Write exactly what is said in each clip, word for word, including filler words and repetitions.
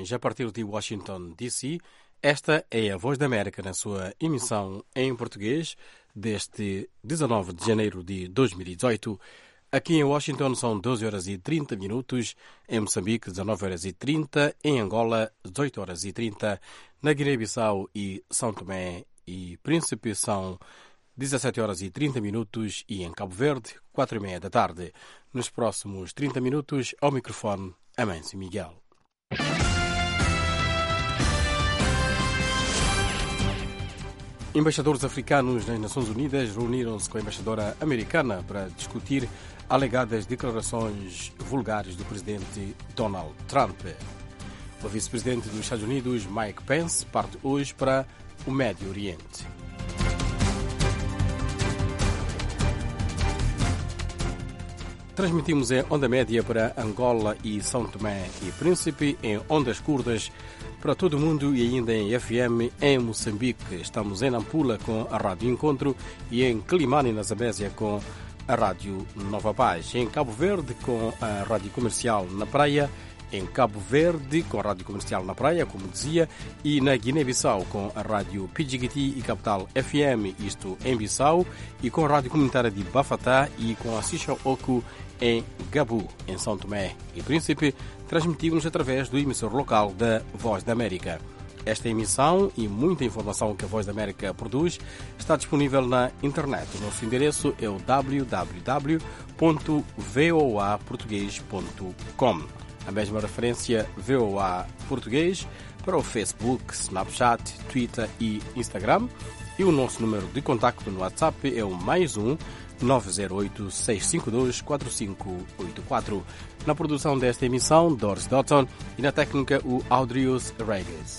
informações a partir de Washington, D C. Esta é a Voz da América na sua emissão em português deste dezanove de janeiro de dois mil e dezoito. Aqui em Washington são doze horas e trinta minutos, em Moçambique dezanove horas e trinta, em Angola dezoito horas e trinta, na Guiné-Bissau e São Tomé e Príncipe são dezassete horas e trinta minutos e em Cabo Verde quatro e meia da tarde. Nos próximos trinta minutos, ao microfone, Amâncio Miguel. Embaixadores africanos nas Nações Unidas reuniram-se com a embaixadora americana para discutir alegadas declarações vulgares do presidente Donald Trump. O vice-presidente dos Estados Unidos, Mike Pence, parte hoje para o Médio Oriente. Transmitimos em onda média para Angola e São Tomé e Príncipe, em ondas curtas para todo o mundo e ainda em F M em Moçambique. Estamos em Nampula com a Rádio Encontro e em Climane, na Zambésia, com a Rádio Nova Paz. Em Cabo Verde com a Rádio Comercial na Praia, em Cabo Verde com a Rádio Comercial na Praia, como dizia, e na Guiné-Bissau com a Rádio Pidjigiti e Capital F M, isto em Bissau, e com a Rádio Comunitária de Bafatá e com a Sixa Oku em Gabu, em São Tomé e Príncipe. Transmitimos através do emissor local da Voz da América. Esta emissão e muita informação que a Voz da América produz está disponível na internet. O nosso endereço é o w w w ponto voa português ponto com. A mesma referência V O A Português para o Facebook, Snapchat, Twitter e Instagram. E o nosso número de contacto no WhatsApp é o mais um nove zero oito, seis cinco dois, quatro cinco oito quatro. Na produção desta emissão, Doris Dotton, e na técnica, o Audrius Reges.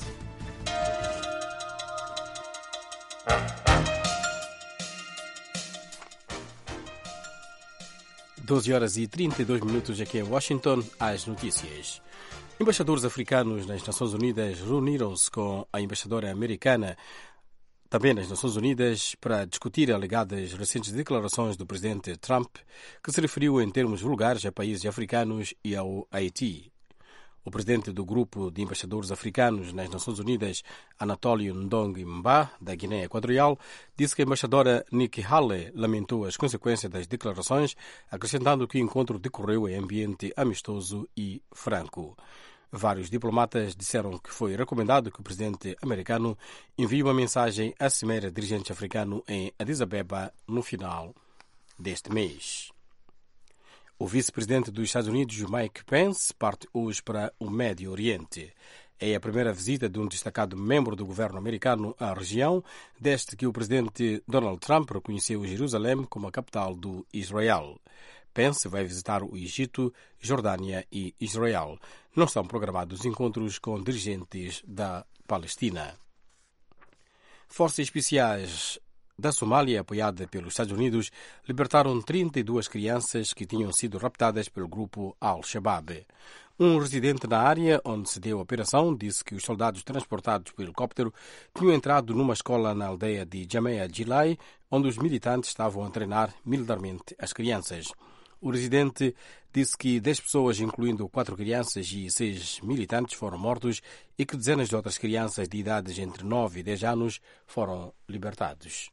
doze horas e trinta e dois minutos aqui em Washington, as notícias. Embaixadores africanos nas Nações Unidas reuniram-se com a embaixadora americana também nas Nações Unidas para discutir alegadas recentes declarações do presidente Trump, que se referiu em termos vulgares a países africanos e ao Haiti. O presidente do grupo de embaixadores africanos nas Nações Unidas, Anatólio Ndong Mba, da Guiné Equatorial, disse que a embaixadora Nikki Haley lamentou as consequências das declarações, acrescentando que o encontro decorreu em ambiente amistoso e franco. Vários diplomatas disseram que foi recomendado que o presidente americano envie uma mensagem à cimeira dirigente africano em Addis Abeba no final deste mês. O vice-presidente dos Estados Unidos, Mike Pence, parte hoje para o Médio Oriente. É a primeira visita de um destacado membro do governo americano à região, desde que o presidente Donald Trump reconheceu Jerusalém como a capital do Israel. Pence vai visitar o Egito, Jordânia e Israel. Não estão programados encontros com dirigentes da Palestina. Forças especiais da Somália, apoiada pelos Estados Unidos, libertaram trinta e duas crianças que tinham sido raptadas pelo grupo Al-Shabaab. Um residente na área onde se deu a operação disse que os soldados transportados por helicóptero tinham entrado numa escola na aldeia de Jamea Jilai, onde os militantes estavam a treinar militarmente as crianças. O residente disse que dez pessoas, incluindo quatro crianças e seis militantes, foram mortos e que dezenas de outras crianças de idades entre nove e dez anos foram libertados.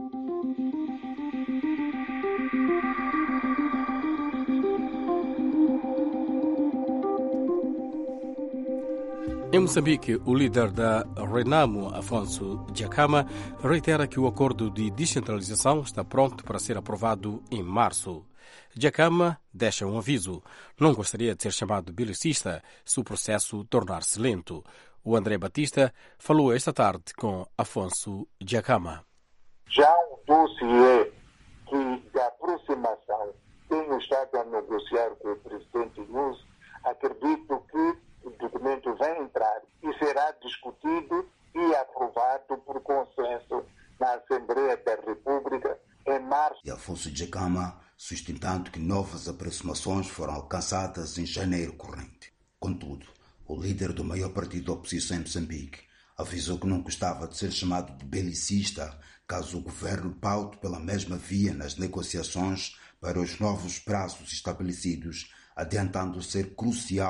Em Moçambique, o líder da Renamo, Afonso Dhlakama, reitera que o acordo de descentralização está pronto para ser aprovado em março. Dhlakama deixa um aviso. Não gostaria de ser chamado belicista se o processo tornar-se lento. O André Batista falou esta tarde com Afonso Dhlakama. Já o dossiê que da aproximação tenho estado a negociar com o presidente Nunes, acredito que o documento vai entrar e será discutido e aprovado por consenso na Assembleia da República em março. E Afonso Dhlakama sustentando que novas aproximações foram alcançadas em janeiro corrente. Contudo, o líder do maior partido da oposição em Moçambique avisou que não gostava de ser chamado de belicista caso o governo paute pela mesma via nas negociações para os novos prazos estabelecidos, adiantando ser crucial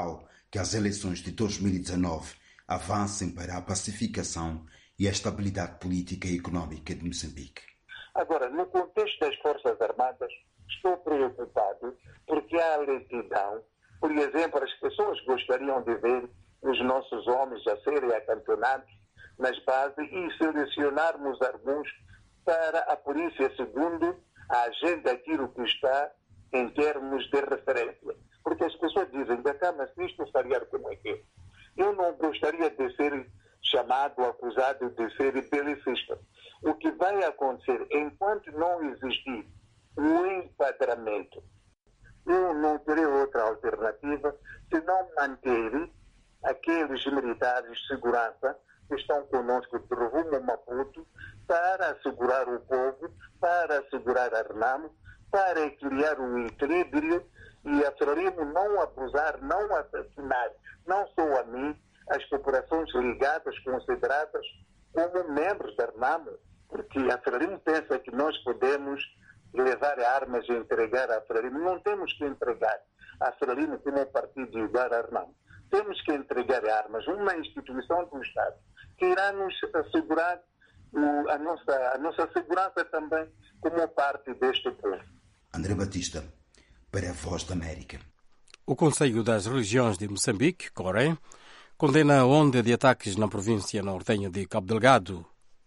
que as eleições de dois mil e dezanove avancem para a pacificação e a estabilidade política e econômica de Moçambique. Agora, no contexto das Forças Armadas, estou preocupado porque há lentidão. Por exemplo, as pessoas gostariam de ver os nossos homens a serem acantonados nas bases e selecionarmos alguns para a polícia segundo a agenda daquilo que está em termos de referência. Porque as pessoas dizem, da cama, se isto faria como é que é. Eu não gostaria de ser chamado, acusado de ser belicista. O que vai acontecer, enquanto não existir o enquadramento, eu não terei outra alternativa senão manter aqueles militares de segurança que estão conosco de rumo a Maputo para assegurar o povo, para assegurar a Renamo, para criar um equilíbrio e a Frelimo não abusar, não assassinar, não só a mim, as populações ligadas, consideradas como membros da Renamo, porque a Frelimo pensa que nós podemos levar armas e entregar a Frelimo. Não temos que entregar a Frelimo como partido igual a Renamo. Temos que entregar armas, uma instituição do Estado, que irá nos assegurar o, a, nossa, a nossa segurança também como parte deste povo. André Batista, para a Voz da América. O Conselho das Religiões de Moçambique, CORE, condena a onda de ataques na província nortenha de Cabo Delgado.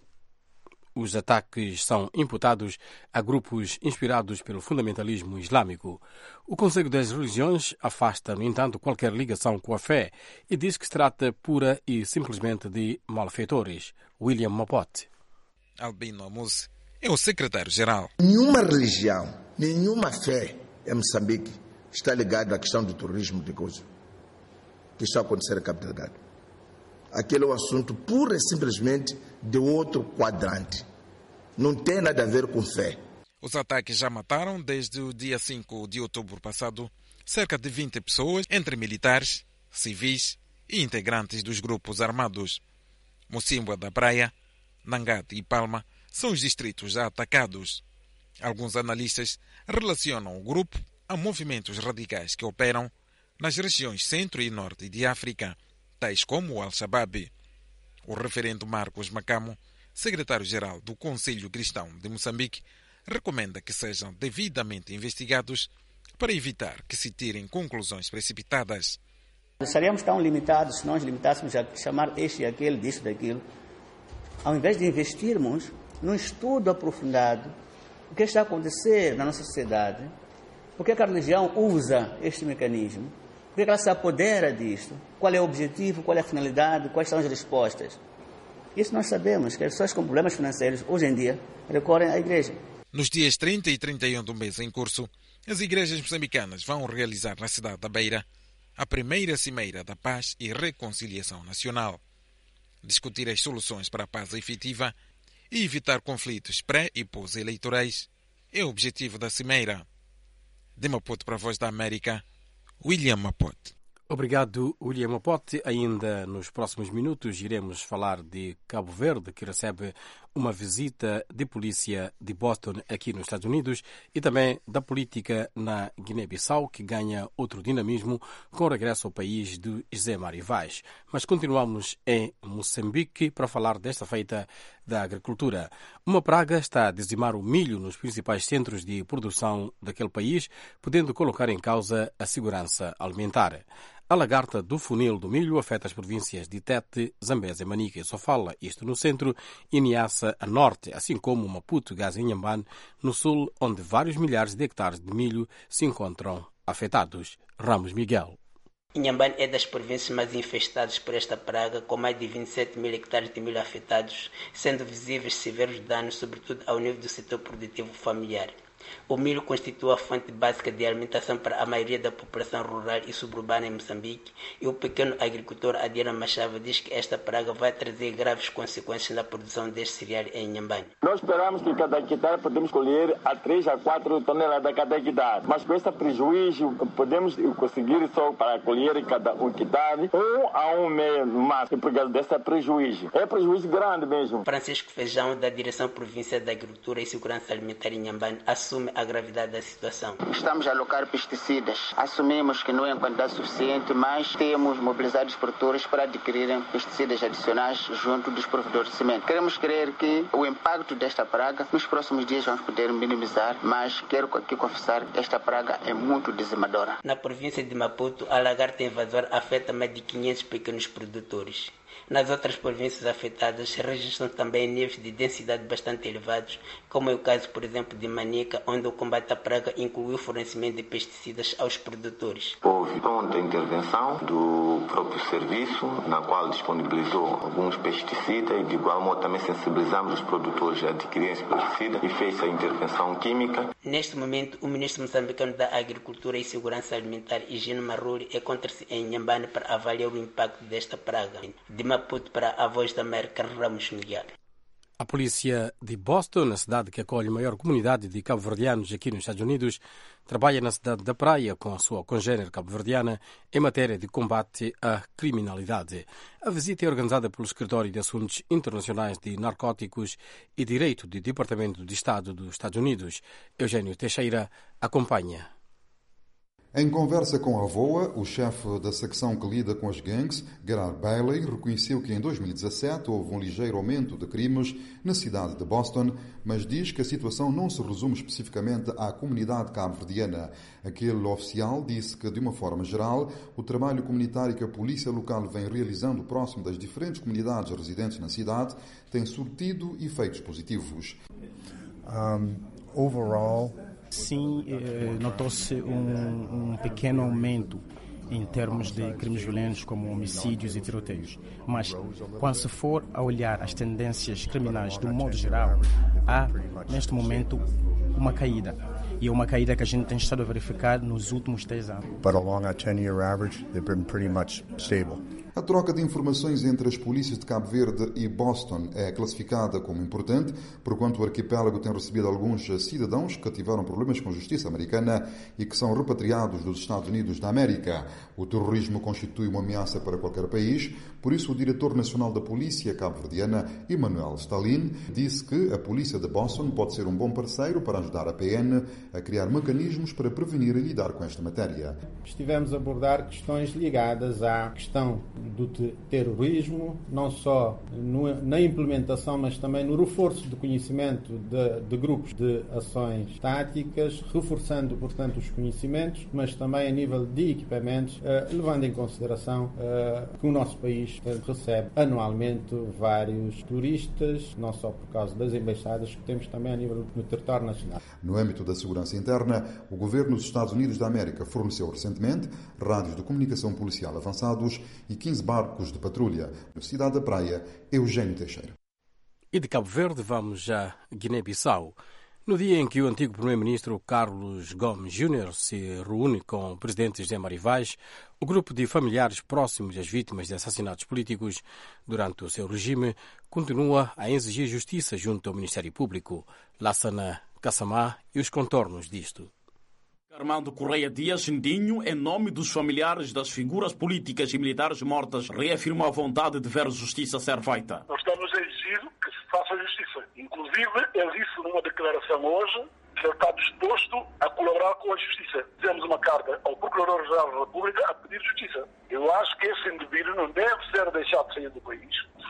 Os ataques são imputados a grupos inspirados pelo fundamentalismo islâmico. O Conselho das Religiões afasta, no entanto, qualquer ligação com a fé e diz que se trata pura e simplesmente de malfeitores. William Mapote. Albino Amuse é o secretário-geral. Nenhuma religião, nenhuma fé em Moçambique está ligada à questão do terrorismo de coisa que está a acontecer em Cabo Delgado. Aquele é um assunto pura e simplesmente de outro quadrante. Não tem nada a ver com fé. Os ataques já mataram, desde o dia cinco de outubro passado, cerca de vinte pessoas, entre militares, civis e integrantes dos grupos armados. Mocimboa da Praia, Nangate e Palma são os distritos já atacados. Alguns analistas relacionam o grupo a movimentos radicais que operam nas regiões centro e norte de África, tais como o Al-Shabaab. O referendo Marcos Macamo, secretário-geral do Conselho Cristão de Moçambique, recomenda que sejam devidamente investigados para evitar que se tirem conclusões precipitadas. Estaríamos tão limitados se nós limitássemos a chamar este e aquele, disso, daquilo, ao invés de investirmos num estudo aprofundado o que está a acontecer na nossa sociedade, por que a religião usa este mecanismo, por que ela se apodera disto, qual é o objetivo, qual é a finalidade, quais são as respostas. Isso nós sabemos, que as pessoas com problemas financeiros, hoje em dia, recorrem à igreja. Nos dias trinta e trinta e um do mês em curso, as igrejas moçambicanas vão realizar na cidade da Beira a primeira Cimeira da Paz e Reconciliação Nacional. Discutir as soluções para a paz efetiva e evitar conflitos pré- e pós-eleitorais é o objetivo da Cimeira. De Maputo para a Voz da América, William Mapote. Obrigado, William Mapote. Ainda nos próximos minutos iremos falar de Cabo Verde, que recebe uma visita de polícia de Boston aqui nos Estados Unidos, e também da política na Guiné-Bissau, que ganha outro dinamismo com o regresso ao país de José Mário Vaz. Mas continuamos em Moçambique para falar desta feita da agricultura. Uma praga está a dizimar o milho nos principais centros de produção daquele país, podendo colocar em causa a segurança alimentar. A lagarta do funil do milho afeta as províncias de Tete, Zambésia, Manica e Sofala, isto no centro, e Niassa a norte, assim como Maputo, Gaza e Inhambane, no sul, onde vários milhares de hectares de milho se encontram afetados. Ramos Miguel. Inhambane é das províncias mais infestadas por esta praga, com mais de vinte e sete mil hectares de milho afetados, sendo visíveis severos danos, sobretudo ao nível do setor produtivo familiar. O milho constitui a fonte básica de alimentação para a maioria da população rural e suburbana em Moçambique, e o pequeno agricultor Adriano Machava diz que esta praga vai trazer graves consequências na produção deste cereal em Inhambane. Nós esperamos que cada hectare podemos colher a três a quatro toneladas a cada hectare, mas com esse prejuízo podemos conseguir só para colher cada um hectare ou a um mês no máximo, por causa desse prejuízo. É prejuízo grande mesmo. Francisco Feijão, da Direção Provincial da Agricultura e Segurança Alimentar em Inhambane, assume assume a gravidade da situação. Estamos a alocar pesticidas. Assumimos que não é em quantidade suficiente, mas temos mobilizado os produtores para adquirirem pesticidas adicionais junto dos provedores de semente. Queremos crer que o impacto desta praga nos próximos dias vamos poder minimizar, mas quero aqui confessar que esta praga é muito dizimadora. Na província de Maputo, a lagarta invasora afeta mais de quinhentos pequenos produtores. Nas outras províncias afetadas, registram também níveis de densidade bastante elevados, como é o caso, por exemplo, de Manica, onde o combate à praga incluiu o fornecimento de pesticidas aos produtores. Houve pronta intervenção do próprio serviço, na qual disponibilizou alguns pesticidas e, de igual modo, também sensibilizamos os produtores a adquirirem esse pesticida e fez a intervenção química. Neste momento, o ministro moçambicano da Agricultura e Segurança Alimentar, Higino Marruri, encontra-se em Inhambane para avaliar o impacto desta praga. De Maputo para a Voz da América, Ramos Miguel. A polícia de Boston, a cidade que acolhe a maior comunidade de cabo-verdianos aqui nos Estados Unidos, trabalha na cidade da Praia com a sua congênere cabo-verdiana em matéria de combate à criminalidade. A visita é organizada pelo Escritório de Assuntos Internacionais de Narcóticos e Direito do Departamento de Estado dos Estados Unidos. Eugênio Teixeira acompanha. Em conversa com a VOA, o chefe da secção que lida com as gangues, Gerard Bailey, reconheceu que em dois mil e dezassete houve um ligeiro aumento de crimes na cidade de Boston, mas diz que a situação não se resume especificamente à comunidade cabo-verdiana. Aquele oficial disse que, de uma forma geral, o trabalho comunitário que a polícia local vem realizando próximo das diferentes comunidades residentes na cidade tem surtido efeitos positivos. Um, overall... Sim, notou-se um, um pequeno aumento em termos de crimes violentos como homicídios e tiroteios. Mas, quando se for a olhar as tendências criminais do modo geral, há, neste momento, uma caída. E é uma caída que a gente tem estado a verificar nos últimos dez anos. But along a ten-year average, they've been pretty much stable. A troca de informações entre as polícias de Cabo Verde e Boston é classificada como importante, porquanto o arquipélago tem recebido alguns cidadãos que tiveram problemas com a justiça americana e que são repatriados dos Estados Unidos da América. O terrorismo constitui uma ameaça para qualquer país, por isso o diretor nacional da polícia cabo-verdiana, Emmanuel Stalin, disse que a polícia de Boston pode ser um bom parceiro para ajudar a P N a criar mecanismos para prevenir e lidar com esta matéria. Estivemos a abordar questões ligadas à questão do terrorismo, não só no, na implementação, mas também no reforço do conhecimento de, de grupos de ações táticas, reforçando, portanto, os conhecimentos, mas também a nível de equipamentos, eh, levando em consideração eh, que o nosso país portanto, recebe anualmente vários turistas, não só por causa das embaixadas que temos também a nível no território nacional. No âmbito da segurança interna, o governo dos Estados Unidos da América forneceu recentemente rádios de comunicação policial avançados e quinze barcos de patrulha. Na cidade da Praia, Eugênio Teixeira. E de Cabo Verde vamos a Guiné-Bissau. No dia em que o antigo primeiro-ministro Carlos Gomes Júnior se reúne com o presidente José Mário Vaz, o grupo de familiares próximos das vítimas de assassinatos políticos durante o seu regime continua a exigir justiça junto ao Ministério Público. Lassana Kassamá e os contornos disto. Armando Correia Dias Ndinho, em nome dos familiares das figuras políticas e militares mortas, reafirmou a vontade de ver justiça ser feita. Nós estamos a exigir que se faça justiça. Inclusive, ele disse numa declaração hoje que ele está disposto a colaborar com a justiça. Fizemos uma carta ao Procurador-Geral da República a pedir justiça. Eu acho que esse indivíduo não deve ser deixado de sair do país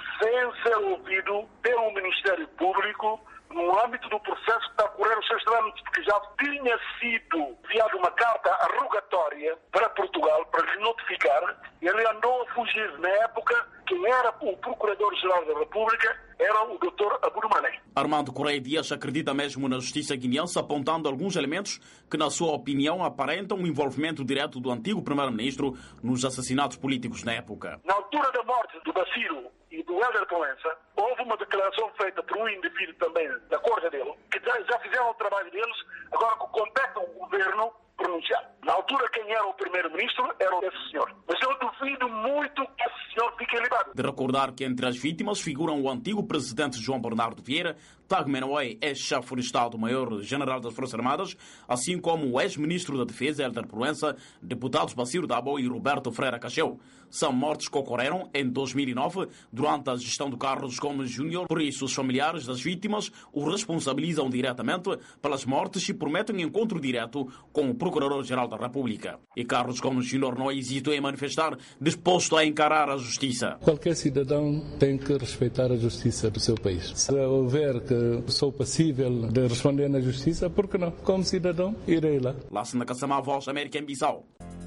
sem ser ouvido pelo Ministério Público no âmbito do processo que está a correr os seus trâmites, porque já tinha sido enviada uma carta arrogatória para Portugal para lhe notificar. Ele andou a fugir. Na época, quem era o Procurador-Geral da República era o doutor Abudu Mané. Armando Correia Dias acredita mesmo na justiça guineense, apontando alguns elementos que, na sua opinião, aparentam o envolvimento direto do antigo primeiro-ministro nos assassinatos políticos na época. Na altura da morte do Baciro e do Helder Proença, houve uma declaração feita por um indivíduo também da corte dele, que já fizeram o trabalho deles, agora que compete ao governo pronunciar. Na altura, quem era o primeiro-ministro era esse senhor. Mas eu duvido muito que esse senhor fique libado. De recordar que entre as vítimas figuram o antigo presidente João Bernardo Vieira, Tag Menaway, ex-chefe de Estado-Maior-General das Forças Armadas, assim como o ex-ministro da Defesa, Helder Proença, deputados Baciro Dabo e Roberto Freira Cacheu. São mortes que ocorreram em dois mil e nove, durante a gestão do Carlos Gomes Júnior. Por isso, os familiares das vítimas o responsabilizam diretamente pelas mortes e prometem encontro direto com o Procurador-Geral da República. E Carlos Gomes Júnior não hesitou em manifestar, disposto a encarar a justiça. Qualquer cidadão tem que respeitar a justiça do seu país. Se eu ver que sou passível de responder na justiça, por que não? Como cidadão, irei lá. Lá se na Caçamá, Voz América em Bissau.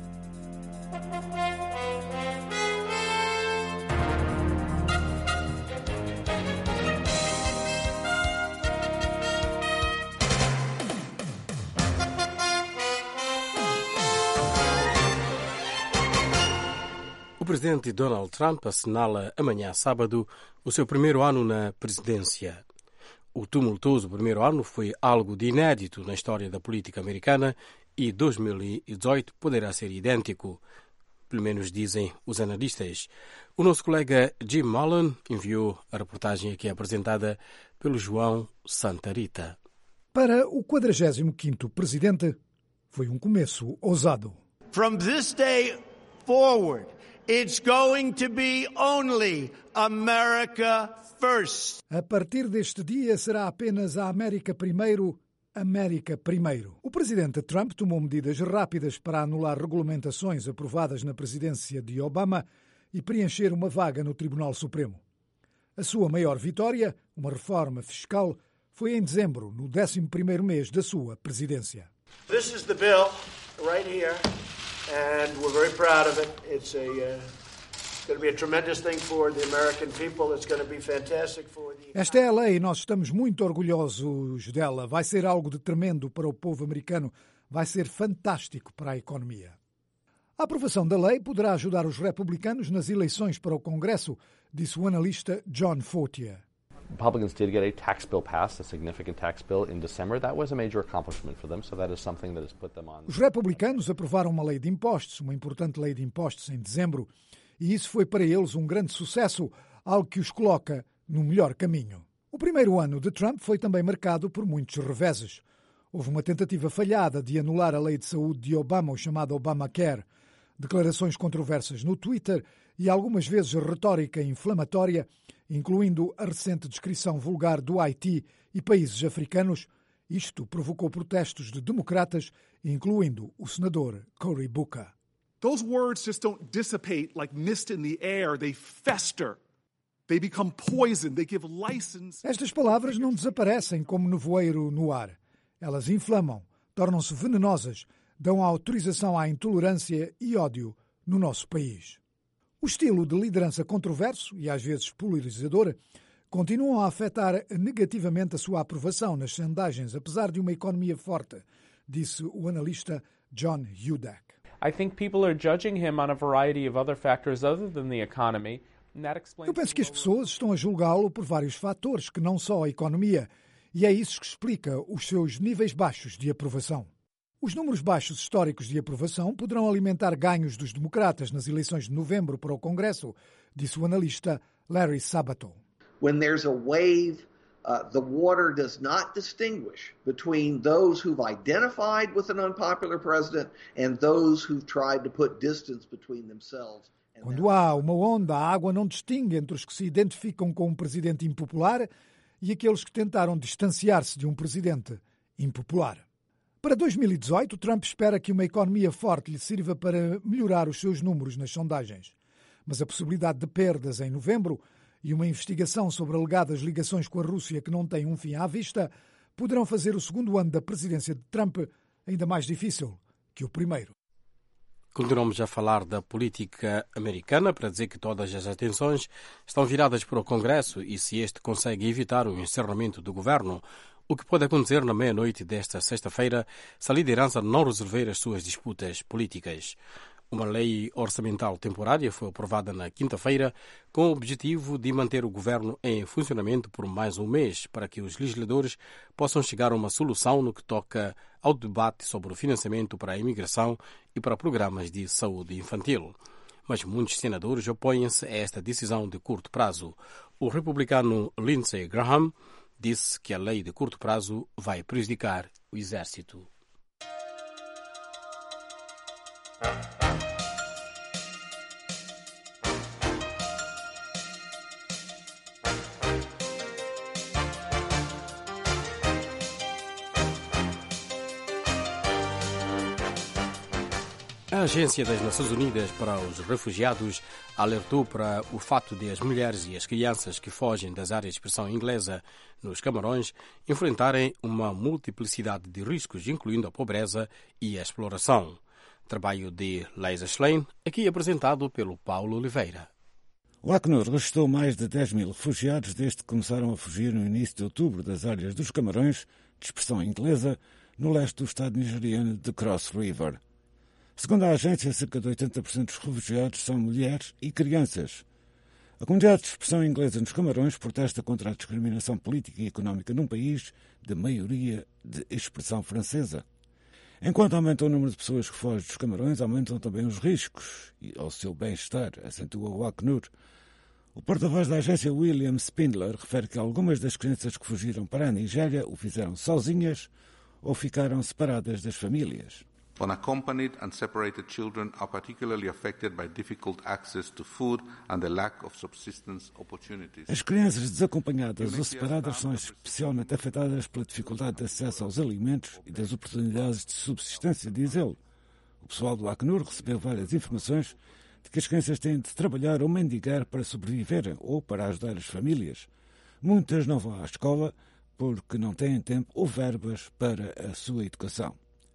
O presidente Donald Trump assinala amanhã, sábado, o seu primeiro ano na presidência. O tumultuoso primeiro ano foi algo de inédito na história da política americana e dois mil e dezoito poderá ser idêntico, pelo menos dizem os analistas. O nosso colega Jim Mullen enviou a reportagem aqui apresentada pelo João Santa Rita. Para o quadragésimo quinto presidente, foi um começo ousado. From this day forward, it's going to be only America first. A partir deste dia será apenas a América primeiro, América primeiro. O presidente Trump tomou medidas rápidas para anular regulamentações aprovadas na presidência de Obama e preencher uma vaga no Tribunal Supremo. A sua maior vitória, uma reforma fiscal, foi em dezembro, no décimo primeiro mês da sua presidência. This is the bill right here. And we're very proud of it. It's a uh, it's going to be a tremendous thing for the American people. It's going to be fantastic for the... Esta é a lei e nós estamos muito orgulhosos dela. Vai ser algo de tremendo para o povo americano. Vai ser fantástico para a economia. A aprovação da lei poderá ajudar os republicanos nas eleições para o Congresso, disse o analista John Fortier. Republicans did get a tax bill passed, a significant tax bill in December. That was a major accomplishment for them, so that is something that has put them on. Os republicanos aprovaram uma lei de impostos, uma importante lei de impostos em dezembro, e isso foi para eles um grande sucesso, algo que os coloca no melhor caminho. O primeiro ano de Trump foi também marcado por muitos reveses. Houve uma tentativa falhada de anular a lei de saúde de Obama, o chamado Obamacare, declarações controversas no Twitter e algumas vezes retórica inflamatória, incluindo a recente descrição vulgar do Haiti e países africanos. Isto provocou protestos de democratas, incluindo o senador Cory Booker. Those words just don't dissipate like mist in the air. They fester. They become poison. They give license. Estas palavras não desaparecem como nevoeiro no ar. Elas inflamam, tornam-se venenosas, dão autorização à intolerância e ódio no nosso país. O estilo de liderança controverso e às vezes polarizador continuam a afetar negativamente a sua aprovação nas sondagens, apesar de uma economia forte, disse o analista John Hudak. I think people are judging him on a variety of other factors other than the economy. Eu penso que as pessoas estão a julgá-lo por vários fatores, que não só a economia, e é isso que explica os seus níveis baixos de aprovação. Os números baixos históricos de aprovação poderão alimentar ganhos dos democratas nas eleições de novembro para o Congresso, disse o analista Larry Sabato. When there's a wave, uh, the water does not distinguish between those who've identified with an unpopular president and those who've tried to put distance between themselves. Quando há uma onda, a água não distingue entre os que se identificam com um presidente impopular e aqueles que tentaram distanciar-se de um presidente impopular. Para dois mil e dezoito, Trump espera que uma economia forte lhe sirva para melhorar os seus números nas sondagens. Mas a possibilidade de perdas em novembro e uma investigação sobre alegadas ligações com a Rússia que não tem um fim à vista poderão fazer o segundo ano da presidência de Trump ainda mais difícil que o primeiro. Continuamos a falar da política americana para dizer que todas as atenções estão viradas para o Congresso e se este consegue evitar o encerramento do governo, o que pode acontecer na meia-noite desta sexta-feira se a liderança não resolver as suas disputas políticas. Uma lei orçamental temporária foi aprovada na quinta-feira com o objetivo de manter o governo em funcionamento por mais um mês para que os legisladores possam chegar a uma solução no que toca ao debate sobre o financiamento para a imigração e para programas de saúde infantil. Mas muitos senadores opõem-se a esta decisão de curto prazo. O republicano Lindsey Graham disse que a lei de curto prazo vai prejudicar o exército. A Agência das Nações Unidas para os Refugiados alertou para o fato de as mulheres e as crianças que fogem das áreas de expressão inglesa nos Camarões enfrentarem uma multiplicidade de riscos, incluindo a pobreza e a exploração. Trabalho de Leisa Schlein, aqui apresentado pelo Paulo Oliveira. O Acnur registrou mais de dez mil refugiados desde que começaram a fugir no início de outubro das áreas dos Camarões, de expressão inglesa, no leste do estado nigeriano de Cross River. Segundo a agência, cerca de oitenta por cento dos refugiados são mulheres e crianças. A comunidade de expressão inglesa nos Camarões protesta contra a discriminação política e económica num país de maioria de expressão francesa. Enquanto aumenta o número de pessoas que fogem dos Camarões, aumentam também os riscos ao seu bem-estar, acentua o Acnur. O porta-voz da agência, William Spindler, refere que algumas das crianças que fugiram para a Nigéria o fizeram sozinhas ou ficaram separadas das famílias. Unaccompanied and separated children are particularly affected by difficult access to food and the lack of subsistence opportunities. As crianças desacompanhadas ou separadas são especialmente afetadas pela dificuldade de acesso aos alimentos e das oportunidades de subsistência, diz ele. O pessoal do Acnur recebeu várias informações de que as crianças têm de trabalhar ou mendigar para sobreviverem ou para ajudar as famílias. Muitas não vão à escola porque não têm tempo ou verbas para a sua educação.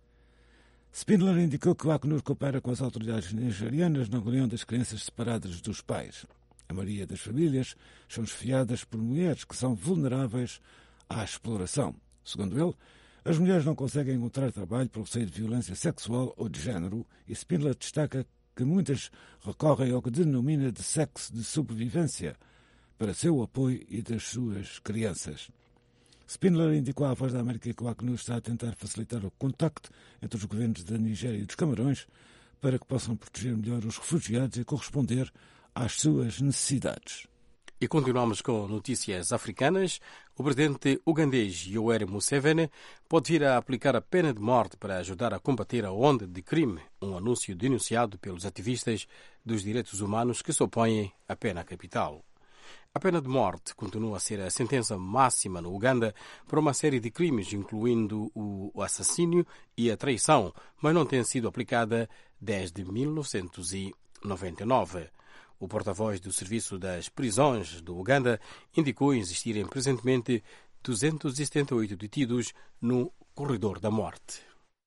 Spindler indicou que o Acnur coopera com as autoridades nigerianas na reunião das crianças separadas dos pais. A maioria das famílias são esfiadas por mulheres que são vulneráveis à exploração. Segundo ele, as mulheres não conseguem encontrar trabalho por receio de violência sexual ou de género e Spindler destaca que muitas recorrem ao que denomina de sexo de sobrevivência para seu apoio e das suas crianças. Spindler indicou à Voz da América que o Acnur está a tentar facilitar o contacto entre os governos da Nigéria e dos Camarões para que possam proteger melhor os refugiados e corresponder às suas necessidades. E continuamos com notícias africanas. O presidente ugandês Yoweri Museveni pode vir a aplicar a pena de morte para ajudar a combater a onda de crime, um anúncio denunciado pelos ativistas dos direitos humanos que se opõem à pena capital. A pena de morte continua a ser a sentença máxima no Uganda por uma série de crimes, incluindo o assassínio e a traição, mas não tem sido aplicada desde mil novecentos e noventa e nove. O porta-voz do Serviço das Prisões do Uganda indicou existirem presentemente duzentos e setenta e oito detidos no corredor da morte.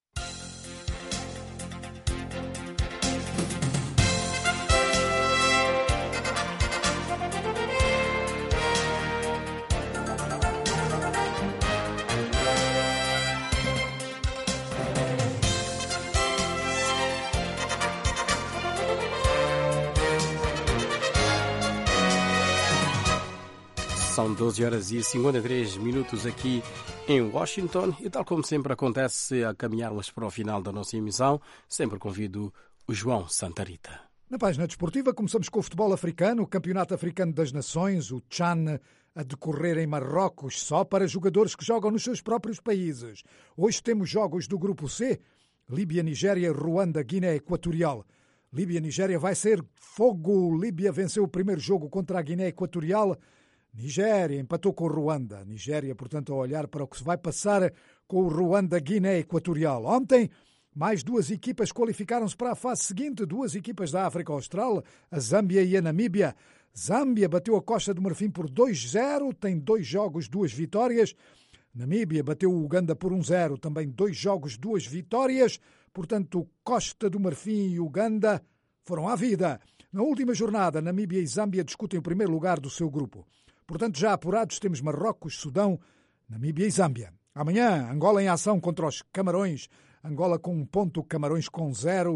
São doze horas e cinquenta e três minutos aqui em Washington e, tal como sempre acontece, a caminharmos para o final da nossa emissão, sempre convido o João Santarita. Na página desportiva começamos com o futebol africano, o Campeonato Africano das Nações, o CHAN, a decorrer em Marrocos, só para jogadores que jogam nos seus próprios países. Hoje temos jogos do Grupo C, Líbia, Nigéria, Ruanda, Guiné Equatorial. Líbia-Nigéria vai ser fogo. Líbia venceu o primeiro jogo contra a Guiné Equatorial. Nigéria empatou com o Ruanda. Nigéria, portanto, a olhar para o que se vai passar com o Ruanda-Guiné Equatorial. Ontem, mais duas equipas qualificaram-se para a fase seguinte, duas equipas da África Austral, a Zâmbia e a Namíbia. Zâmbia bateu a Costa do Marfim por dois zero, tem dois jogos, duas vitórias. Namíbia bateu o Uganda por um zero, também dois jogos, duas vitórias. Portanto, Costa do Marfim e Uganda foram à vida. Na última jornada, Namíbia e Zâmbia discutem o primeiro lugar do seu grupo. Portanto, já apurados, temos Marrocos, Sudão, Namíbia e Zâmbia. Amanhã, Angola em ação contra os Camarões. Angola com um ponto, Camarões com zero.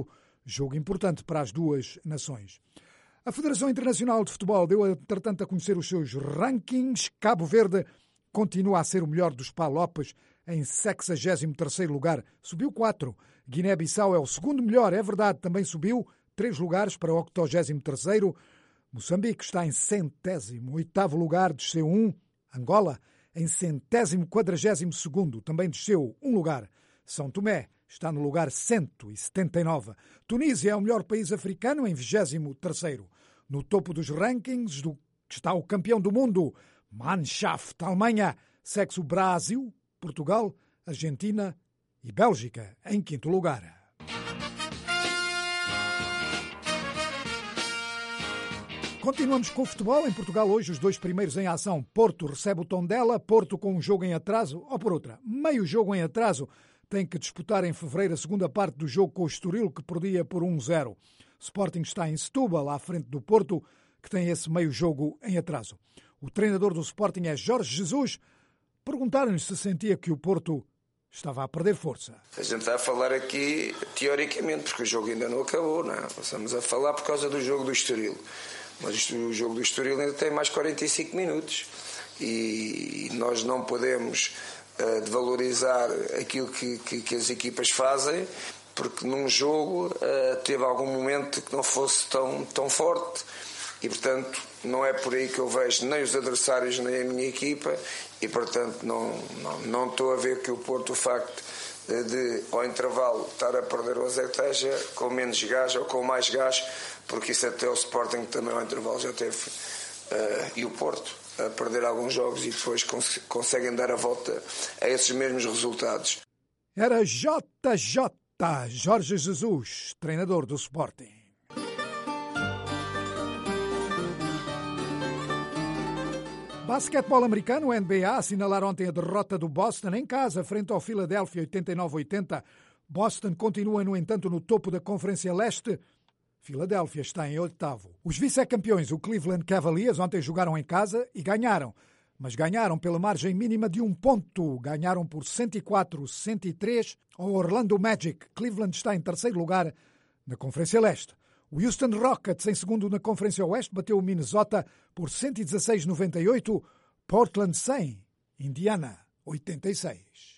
Jogo importante para as duas nações. A Federação Internacional de Futebol deu, entretanto, a conhecer os seus rankings. Cabo Verde continua a ser o melhor dos Palopes, em sexagésimo terceiro lugar. Subiu quatro. Guiné-Bissau é o segundo melhor, é verdade, também subiu três lugares para o octogésimo terceiro. Moçambique está em centésimo oitavo lugar, desceu um. Angola em centésimo quadragésimo segundo, também desceu um lugar. São Tomé está no lugar cento e setenta e nove. Tunísia é o melhor país africano, em vigésimo terceiro. No topo dos rankings do, está o campeão do mundo, Mannschaft, Alemanha. Segue-se o Brasil, Portugal, Argentina e Bélgica, em quinto lugar. Continuamos com o futebol. Em Portugal hoje os dois primeiros em ação. Porto recebe o Tondela, Porto com um jogo em atraso, ou por outra, meio jogo em atraso. Tem que disputar em fevereiro a segunda parte do jogo com o Estoril, que perdia por um zero. Sporting está em Setúbal, à frente do Porto, que tem esse meio jogo em atraso. O treinador do Sporting é Jorge Jesus. Perguntaram-lhe se sentia que o Porto estava a perder força. A gente está a falar aqui teoricamente, porque o jogo ainda não acabou, não é? Estamos a falar por causa do jogo do Estoril. Mas o jogo do Estoril ainda tem mais quarenta e cinco minutos e nós não podemos uh, devalorizar aquilo que, que, que as equipas fazem, porque num jogo uh, teve algum momento que não fosse tão, tão forte e, portanto, não é por aí que eu vejo nem os adversários nem a minha equipa e, portanto, não, não, não estou a ver que o Porto, o facto de, ao intervalo, estar a perder o Azeiteja com menos gás ou com mais gás, porque isso até o Sporting também ao intervalo já teve, uh, e o Porto, a perder alguns jogos e depois cons- conseguem dar a volta a esses mesmos resultados. Era J J, Jorge Jesus, treinador do Sporting. Basquetebol americano, o N B A, assinalar ontem a derrota do Boston em casa, frente ao Philadelphia oitenta e nove a oitenta. Boston continua, no entanto, no topo da Conferência Leste. Filadélfia está em oitavo. Os vice-campeões, o Cleveland Cavaliers, ontem jogaram em casa e ganharam. Mas ganharam pela margem mínima de um ponto. Ganharam por cento e quatro a cento e três ao Orlando Magic. Cleveland está em terceiro lugar na Conferência Leste. O Houston Rockets, em segundo na Conferência Oeste, bateu o Minnesota por cento e dezasseis a noventa e oito. Portland cem, Indiana oitenta e seis.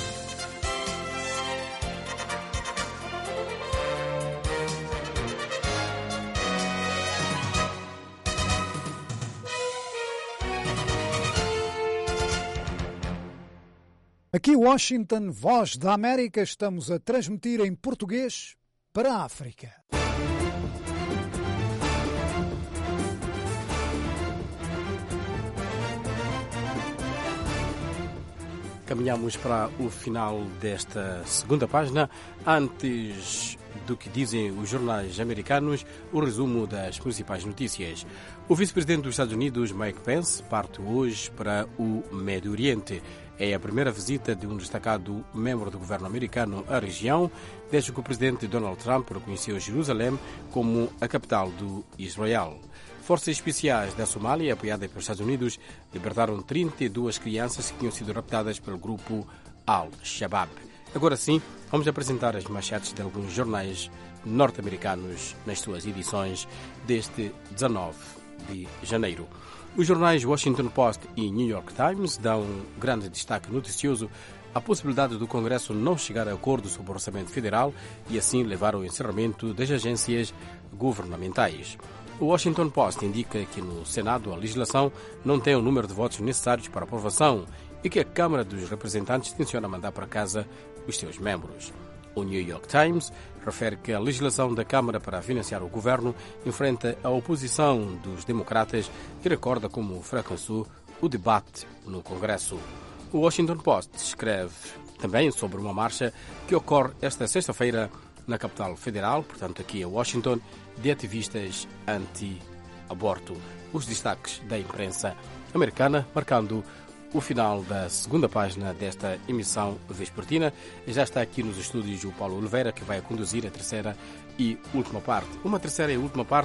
Aqui Washington, Voz da América, estamos a transmitir em português para a África. Caminhamos para o final desta segunda página. Antes do que dizem os jornais americanos, o resumo das principais notícias. O vice-presidente dos Estados Unidos, Mike Pence, parte hoje para o Médio Oriente. É a primeira visita de um destacado membro do governo americano à região, desde que o presidente Donald Trump reconheceu Jerusalém como a capital do Israel. Forças especiais da Somália, apoiadas pelos Estados Unidos, libertaram trinta e duas crianças que tinham sido raptadas pelo grupo Al-Shabaab. Agora sim, vamos apresentar as manchetes de alguns jornais norte-americanos nas suas edições deste dezanove de janeiro. Os jornais Washington Post e New York Times dão grande destaque noticioso à possibilidade do Congresso não chegar a acordo sobre o orçamento federal e assim levar ao encerramento das agências governamentais. O Washington Post indica que no Senado a legislação não tem o número de votos necessários para aprovação e que a Câmara dos Representantes tenciona mandar para casa os seus membros. O New York Times refere que a legislação da Câmara para financiar o governo enfrenta a oposição dos democratas e recorda como fracassou o debate no Congresso. O Washington Post escreve também sobre uma marcha que ocorre esta sexta-feira na capital federal, portanto aqui em Washington, de ativistas anti-aborto. Os destaques da imprensa americana, marcando o final da segunda página desta emissão vespertina. Já está aqui nos estúdios o Paulo Oliveira, que vai conduzir a terceira e última parte. Uma terceira e última parte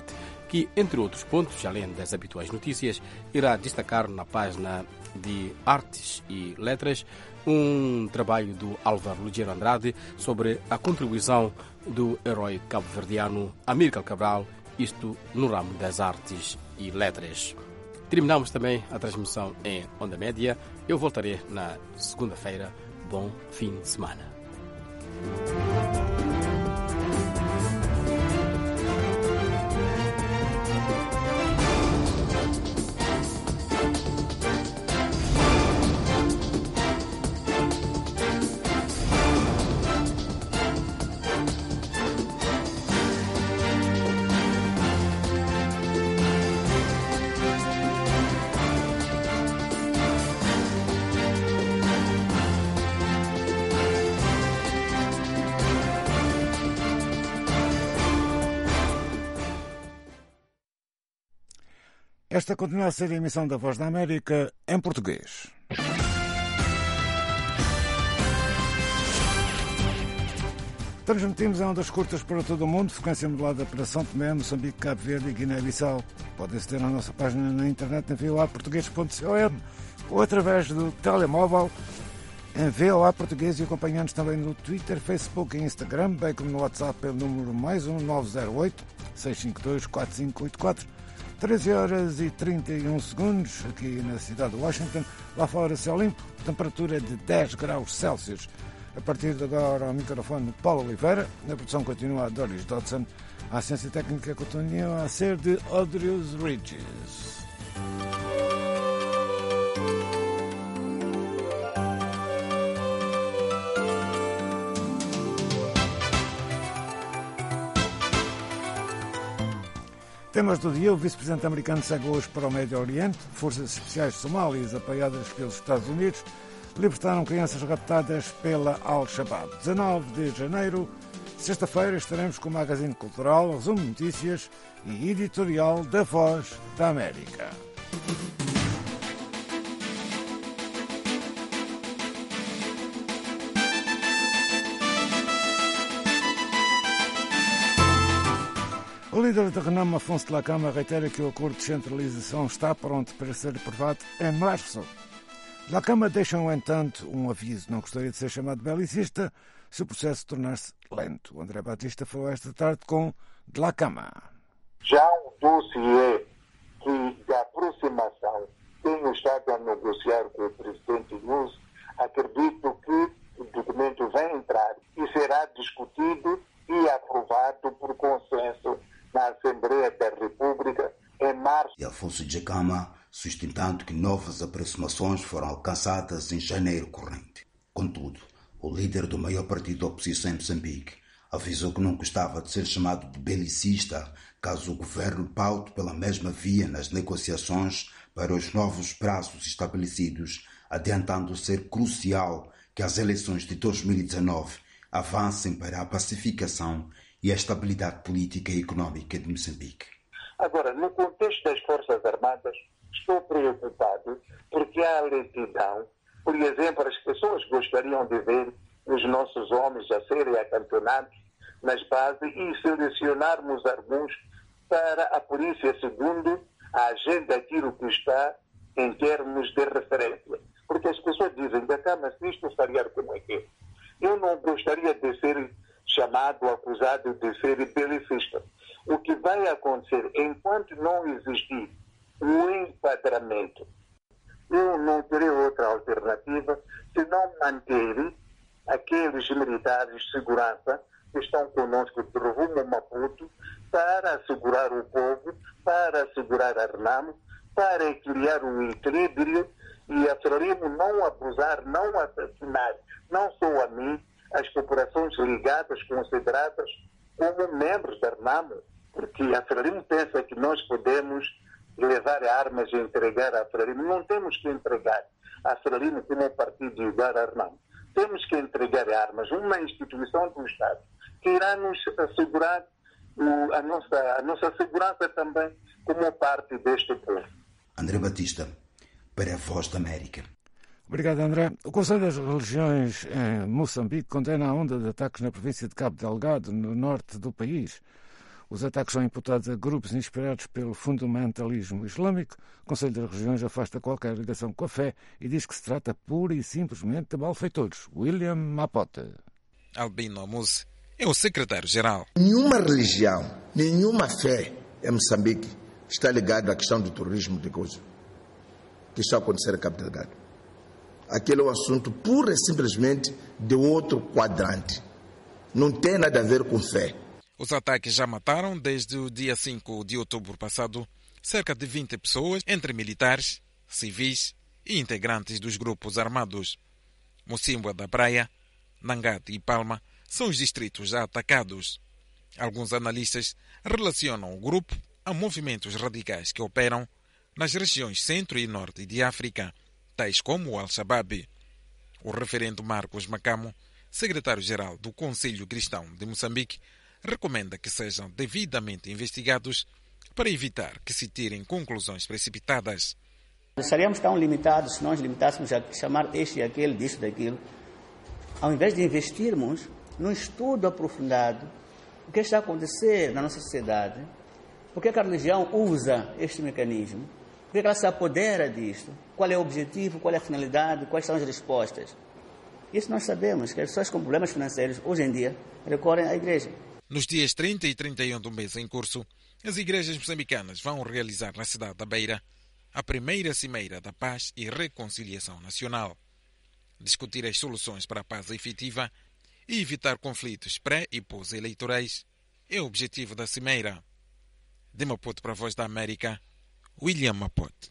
que, entre outros pontos, além das habituais notícias, irá destacar na página de Artes e Letras um trabalho do Álvaro Ligeiro Andrade sobre a contribuição do herói cabo-verdiano Amílcar Cabral, isto no ramo das artes e letras. Terminamos também a transmissão em Onda Média. Eu voltarei na segunda-feira. Bom fim de semana. Esta continua a ser a emissão da Voz da América em português. Transmitimos em ondas curtas para todo o mundo, frequência modulada para São Tomé, Moçambique, Cabo Verde e Guiné-Bissau. Podem aceder à nossa página na internet em v o a português ponto com ou através do telemóvel em V O A Português e acompanhando-nos também no Twitter, Facebook e Instagram, bem como no WhatsApp pelo número mais um nove zero oito, seis cinco dois, quatro cinco oito quatro. treze horas e trinta e um segundos aqui na cidade de Washington. Lá fora, céu limpo, temperatura de dez graus Celsius. A partir de agora, ao microfone Paulo Oliveira. Na produção continua a Doris Dodson. A assistência técnica continua a ser de Audrius Ridges. Temas do dia. O vice-presidente americano segue hoje para o Médio Oriente. Forças especiais somálias, apoiadas pelos Estados Unidos, libertaram crianças raptadas pela Al-Shabaab. dezanove de janeiro, sexta-feira, estaremos com o Magazine Cultural, resumo de notícias e editorial da Voz da América. O líder da Renamo, Afonso Dhlakama, reitera que o acordo de centralização está pronto para ser aprovado em março. Dhlakama deixa, no entanto, um aviso. Não gostaria de ser chamado belicista se o processo tornar-se lento. O André Batista falou esta tarde com Dhlakama. Já um dossiê que, da aproximação, tenho estado a negociar com o presidente Nunes, acredito que o documento vai entrar e será discutido e aprovado por consenso na Assembleia da República em março. E Afonso Dhlakama sustentando que novas aproximações foram alcançadas em janeiro corrente. Contudo, o líder do maior partido da oposição em Moçambique avisou que não gostava de ser chamado de belicista caso o governo paute pela mesma via nas negociações para os novos prazos estabelecidos, adiantando ser crucial que as eleições de dois mil e dezanove avancem para a pacificação e a estabilidade política e económica de Moçambique. Agora, no contexto das Forças Armadas, estou preocupado porque há lentidão. Por exemplo, as pessoas gostariam de ver os nossos homens a serem acantonados nas bases e selecionarmos alguns para a polícia segundo a agenda daquilo que está em termos de referência. Porque as pessoas dizem, da cama, se isto estaria como é que é. Eu não gostaria de ser chamado, acusado de ser belicista. O que vai acontecer, enquanto não existir o enquadramento, eu não terei outra alternativa senão manter aqueles militares de segurança que estão conosco de rumo a Maputo para assegurar o povo, para assegurar a Renamo, para criar um equilíbrio e a Frelimo não abusar, não assassinar, não só a mim, as populações ligadas, consideradas como membros da Renamo, porque a Frelimo pensa que nós podemos levar armas e entregar a Frelimo. Não temos que entregar a Frelimo como partido igual a Renamo. Temos que entregar armas, uma instituição do Estado, que irá nos assegurar o, a, nossa, a nossa segurança também como parte deste povo. André Batista, para a Voz da América. Obrigado, André. O Conselho das Religiões em Moçambique condena a onda de ataques na província de Cabo Delgado, no norte do país. Os ataques são imputados a grupos inspirados pelo fundamentalismo islâmico. O Conselho das Regiões afasta qualquer ligação com a fé e diz que se trata pura e simplesmente de malfeitores. William Mapote. Albino Amuse é o secretário-geral. Nenhuma religião, nenhuma fé em Moçambique está ligada à questão do terrorismo de coisa que está a acontecer em Cabo Delgado. Aquele é um assunto pura e simplesmente de outro quadrante. Não tem nada a ver com fé. Os ataques já mataram, desde o dia cinco de outubro passado, cerca de vinte pessoas, entre militares, civis e integrantes dos grupos armados. Mocímboa da Praia, Nangate e Palma são os distritos já atacados. Alguns analistas relacionam o grupo a movimentos radicais que operam nas regiões centro e norte de África, tais como o Al-Shabaab. O referendo Marcos Macamo, secretário-geral do Conselho Cristão de Moçambique, recomenda que sejam devidamente investigados para evitar que se tirem conclusões precipitadas. Estaríamos tão limitados se nós limitássemos a chamar este e aquele, disto e daquilo, ao invés de investirmos num estudo aprofundado o que está a acontecer na nossa sociedade, por que a religião usa este mecanismo, por que ela se apodera disto, qual é o objetivo, qual é a finalidade, quais são as respostas. Isso nós sabemos, que as pessoas com problemas financeiros, hoje em dia, recorrem à igreja. Nos dias trinta e trinta e um do mês em curso, as igrejas moçambicanas vão realizar na cidade da Beira a primeira Cimeira da Paz e Reconciliação Nacional. Discutir as soluções para a paz efetiva e evitar conflitos pré- e pós-eleitorais é o objetivo da Cimeira. De Maputo para a Voz da América, William Mapote.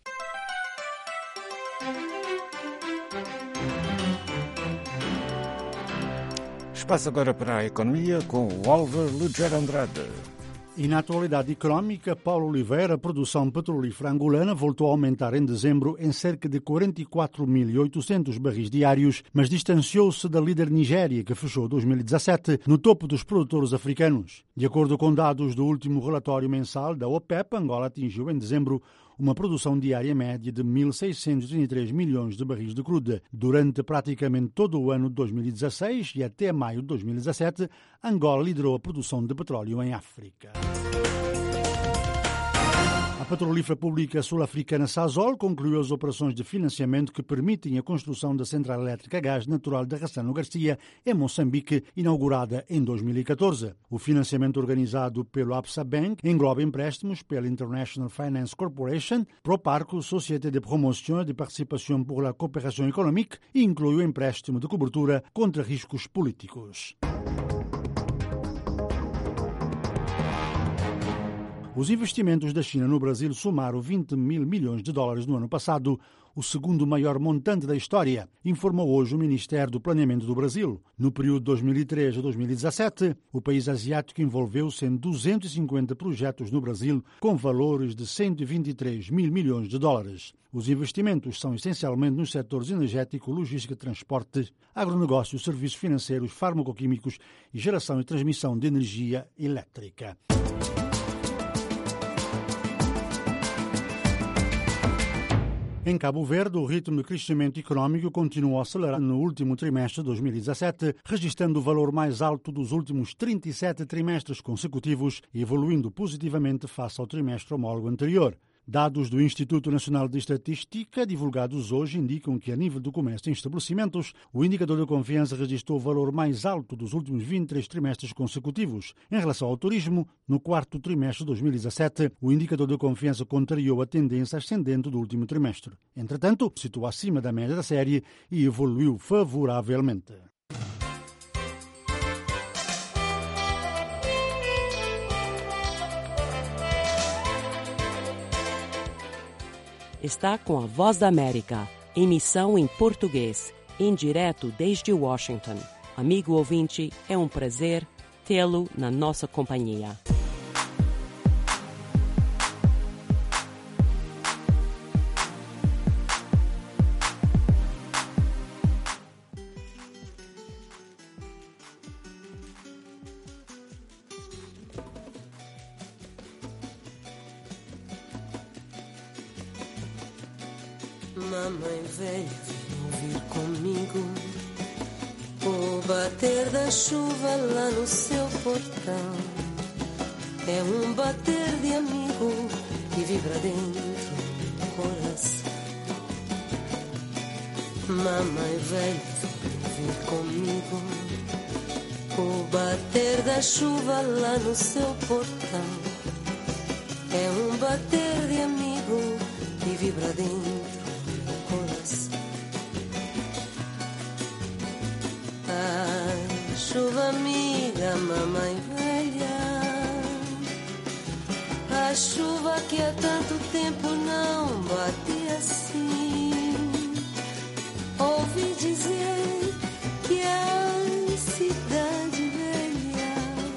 Espaço agora para a economia com o Álvaro Lugero Andrade. E na atualidade económica, Paulo Oliveira, a produção petrolífera angolana voltou a aumentar em dezembro em cerca de quarenta e quatro mil e oitocentos barris diários, mas distanciou-se da líder Nigéria, que fechou dois mil e dezassete no topo dos produtores africanos. De acordo com dados do último relatório mensal da OPEP, Angola atingiu em dezembro uma produção diária média de mil seiscentos e trinta e três milhões de barris de crude. Durante praticamente todo o ano de dois mil e dezasseis e até maio de dois mil e dezassete, Angola liderou a produção de petróleo em África. A petrolífera pública sul-africana Sasol concluiu as operações de financiamento que permitem a construção da central elétrica a gás natural de Rastano Garcia, em Moçambique, inaugurada em dois mil e catorze. O financiamento organizado pelo Absa Bank engloba empréstimos pela International Finance Corporation, Proparco, Société de Promotion et de Participation pour la Coopération Économique, e inclui o empréstimo de cobertura contra riscos políticos. Os investimentos da China no Brasil somaram vinte mil milhões de dólares no ano passado, o segundo maior montante da história, informou hoje o Ministério do Planeamento do Brasil. No período de dois mil e três a dois mil e dezassete, o país asiático envolveu-se em duzentos e cinquenta projetos no Brasil, com valores de cento e vinte e três mil milhões de dólares. Os investimentos são essencialmente nos setores energético, logística, transporte, agronegócios, serviços financeiros, farmacoquímicos e geração e transmissão de energia elétrica. Em Cabo Verde, o ritmo de crescimento económico continuou a acelerar no último trimestre de dois mil e dezassete, registrando o valor mais alto dos últimos trinta e sete trimestres consecutivos e evoluindo positivamente face ao trimestre homólogo anterior. Dados do Instituto Nacional de Estatística, divulgados hoje, indicam que, a nível do comércio em estabelecimentos, o indicador de confiança registrou o valor mais alto dos últimos vinte e três trimestres consecutivos. Em relação ao turismo, no quarto trimestre de dois mil e dezassete, o indicador de confiança contrariou a tendência ascendente do último trimestre. Entretanto, situou acima da média da série e evoluiu favoravelmente. Está com a Voz da América, emissão em português, em direto desde Washington. Amigo ouvinte, é um prazer tê-lo na nossa companhia. Mamãe velha, vem ouvir comigo o bater da chuva lá no seu portão. É um bater de amigo que vibra dentro do coração. Mamãe velha, vem comigo. O bater da chuva lá no seu portão. É um bater de amigo que vibra dentro do coração. Ai, chuva amiga, mamãe velha. A chuva que há tanto tempo não bate assim. Ouvi dizer que a cidade velha,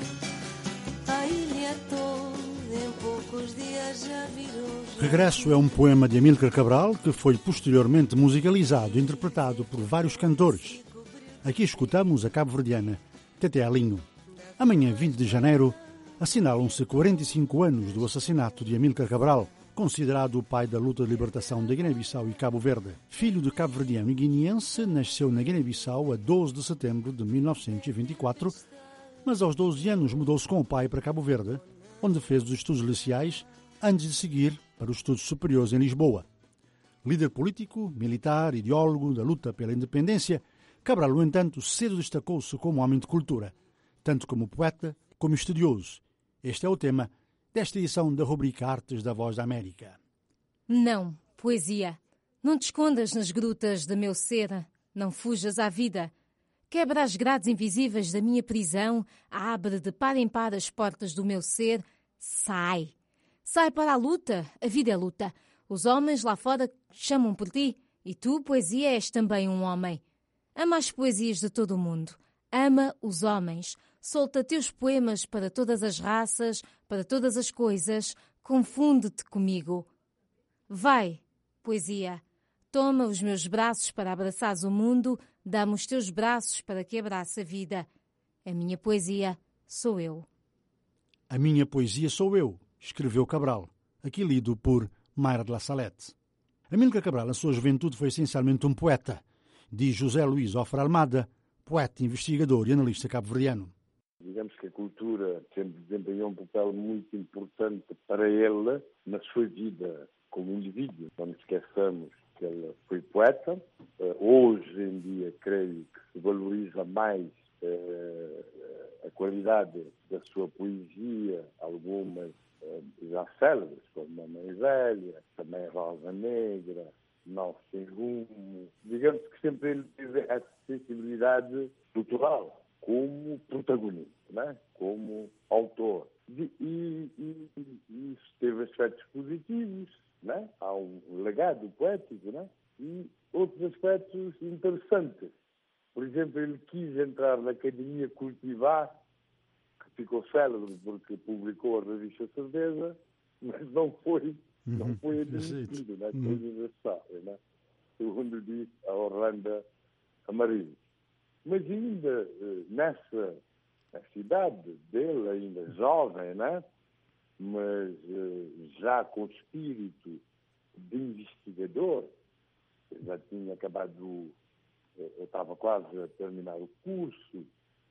a ilha toda em poucos dias já virou. Regresso é um poema de Amílcar Cabral que foi posteriormente musicalizado e interpretado por vários cantores. Aqui escutamos a cabo-verdiana Tete Alinho. Amanhã, vinte de janeiro, assinalam-se quarenta e cinco anos do assassinato de Amílcar Cabral, considerado o pai da luta de libertação da Guiné-Bissau e Cabo Verde. Filho de cabo-verdiano e guineense, nasceu na Guiné-Bissau a doze de setembro de mil novecentos e vinte e quatro, mas aos doze anos mudou-se com o pai para Cabo Verde, onde fez os estudos iniciais antes de seguir para os estudos superiores em Lisboa. Líder político, militar, ideólogo da luta pela independência, Cabral, no entanto, cedo destacou-se como homem de cultura, tanto como poeta como estudioso. Este é o tema desta edição da rubrica Artes da Voz da América. Não, poesia. Não te escondas nas grutas do meu ser, não fujas à vida. Quebra as grades invisíveis da minha prisão, abre de par em par as portas do meu ser. Sai. Sai para a luta, a vida é luta. Os homens lá fora chamam por ti, e tu, poesia, és também um homem. Ama as poesias de todo o mundo. Ama os homens. Solta teus poemas para todas as raças, para todas as coisas. Confunde-te comigo. Vai, poesia. Toma os meus braços para abraçares o mundo. Dá-me os teus braços para que abrace a vida. A minha poesia sou eu. A minha poesia sou eu, escreveu Cabral, aqui lido por Mayra de la Salette. Amílcar Cabral, na sua juventude, foi essencialmente um poeta, diz José Luís Ofra Almada, poeta, investigador e analista cabo-verdiano. Digamos que a cultura sempre desempenhou um papel muito importante para ele na sua vida como indivíduo. Não nos esqueçamos que ele foi poeta. Hoje em dia, creio que se valoriza mais a qualidade da sua poesia, algumas já célebres, como Mamãe Velha, também Rosa Negra, Não Sem Rumo. Digamos que sempre ele teve essa sensibilidade cultural como protagonista, né? Como autor. E, e, e isso teve aspectos positivos, né? Há um legado poético, né? E outros aspectos interessantes. Por exemplo, ele quis entrar na Academia Cultivar, que ficou célebre porque publicou a revista Certeza, mas não foi, uhum. não foi admitido na uhum. universidade, né? Segundo diz a Orlando Amarillo. Mas ainda nessa, nessa idade dele, ainda jovem, né? Mas já com espírito de investigador, já tinha acabado, eu estava quase a terminar o curso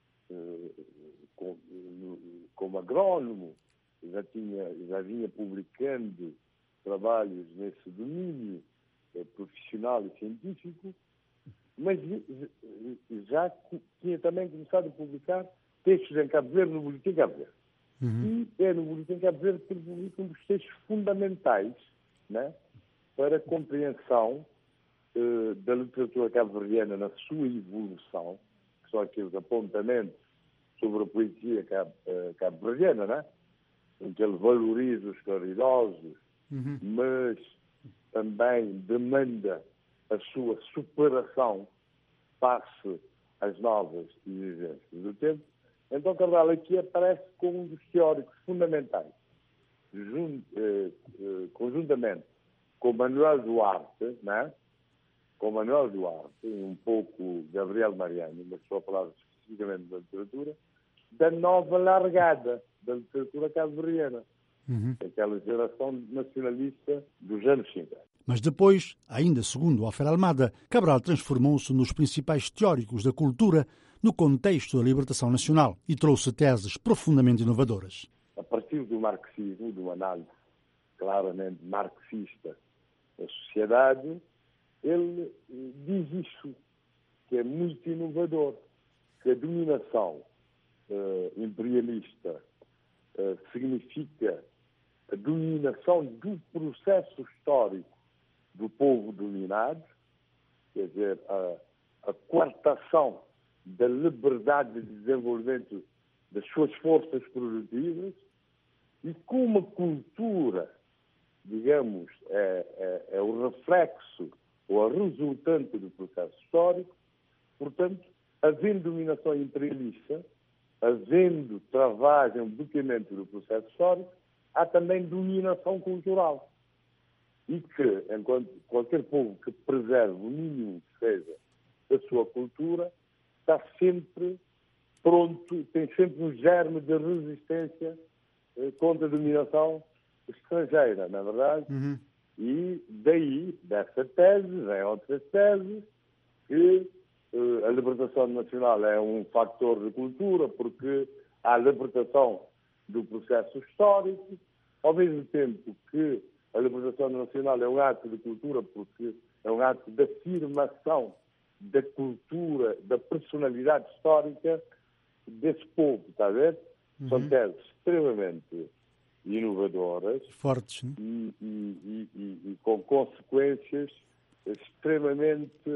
como agrónomo, já, tinha, já vinha publicando trabalhos nesse domínio profissional e científico, mas já tinha também começado a publicar textos em Cabo Verde, no Boletim Cabo Verde. Uhum. E é no Boletim Cabo Verde que ele publica um dos textos fundamentais, né, para a compreensão uh, da literatura cabo-verdiana na sua evolução, que são aqueles apontamentos sobre a poesia cabo, uh, cabo-verdiana, né, em que ele valoriza os claridosos, uhum. mas também demanda a sua superação face às novas exigências do tempo. Então, Cabral aqui aparece como um dos teóricos fundamentais, jun, eh, eh, conjuntamente com Manuel Duarte, né? com Manuel Duarte, e um pouco Gabriel Mariano, mas só falar especificamente da literatura, da nova largada da literatura cabo-verdiana, uhum. aquela geração nacionalista dos anos cinquenta. Mas depois, ainda segundo Ofra Almada, Cabral transformou-se nos principais teóricos da cultura no contexto da libertação nacional e trouxe teses profundamente inovadoras. A partir partir do marxismo, de uma análise claramente marxista da sociedade, ele diz isso, que é muito inovador, que a dominação uh, imperialista uh, significa a dominação do processo histórico do povo dominado, quer dizer, a, a coartação da liberdade de desenvolvimento das suas forças produtivas, e como a cultura, digamos, é, é, é o reflexo ou a resultante do processo histórico. Portanto, havendo dominação imperialista, havendo travagem, bloqueamento do processo histórico, há também dominação cultural. E que, enquanto qualquer povo que preserve o mínimo que seja da sua cultura, está sempre pronto, tem sempre um germe de resistência eh, contra a dominação estrangeira, na verdade. Uhum. E daí, dessa tese, vem outras teses, que eh, a libertação nacional é um fator de cultura, porque há a libertação do processo histórico, ao mesmo tempo que a libertação nacional é um ato de cultura, porque é um ato de afirmação da cultura, da personalidade histórica desse povo, está a ver? Uhum. São teses extremamente inovadoras, fortes, né? e, e, e, e com consequências extremamente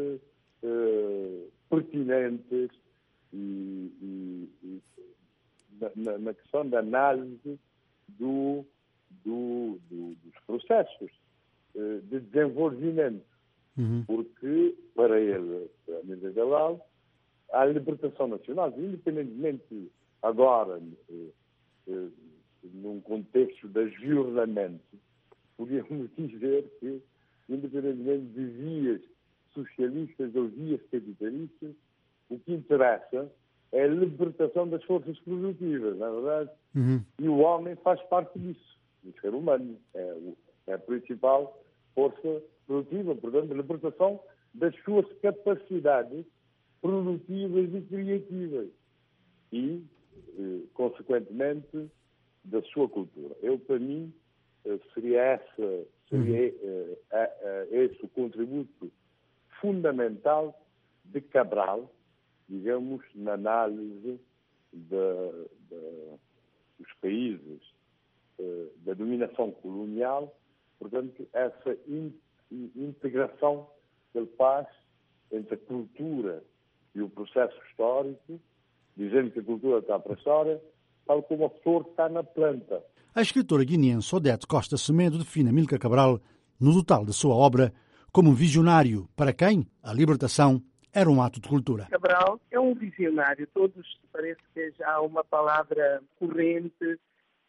uh, pertinentes e, e, e na, na questão da análise do, do, do, dos processos uh, de desenvolvimento. Uhum. Porque, para ele, para Mendes Cabral, a libertação nacional, independentemente agora, eh, eh, num contexto de agiornamento, podíamos dizer que, independentemente de vias socialistas ou vias capitalistas, o que interessa é a libertação das forças produtivas, não é verdade? Uhum. E o homem faz parte disso. O ser humano é, é a principal força produtiva, portanto, a libertação das suas capacidades produtivas e criativas e, eh, consequentemente, da sua cultura. Eu, para mim, eh, seria, essa, seria eh, eh, eh, esse o contributo fundamental de Cabral, digamos, na análise da, da, dos países eh, da dominação colonial, portanto, essa in, in, integração que ele faz entre a cultura e o processo histórico, dizendo que a cultura está para a história, tal como a flor está na planta. A escritora guineense Odete Costa Semedo define Amílcar Cabral, no total da sua obra, como um visionário para quem a libertação era um ato de cultura. Cabral é um visionário. Todos, parece que já há uma palavra corrente,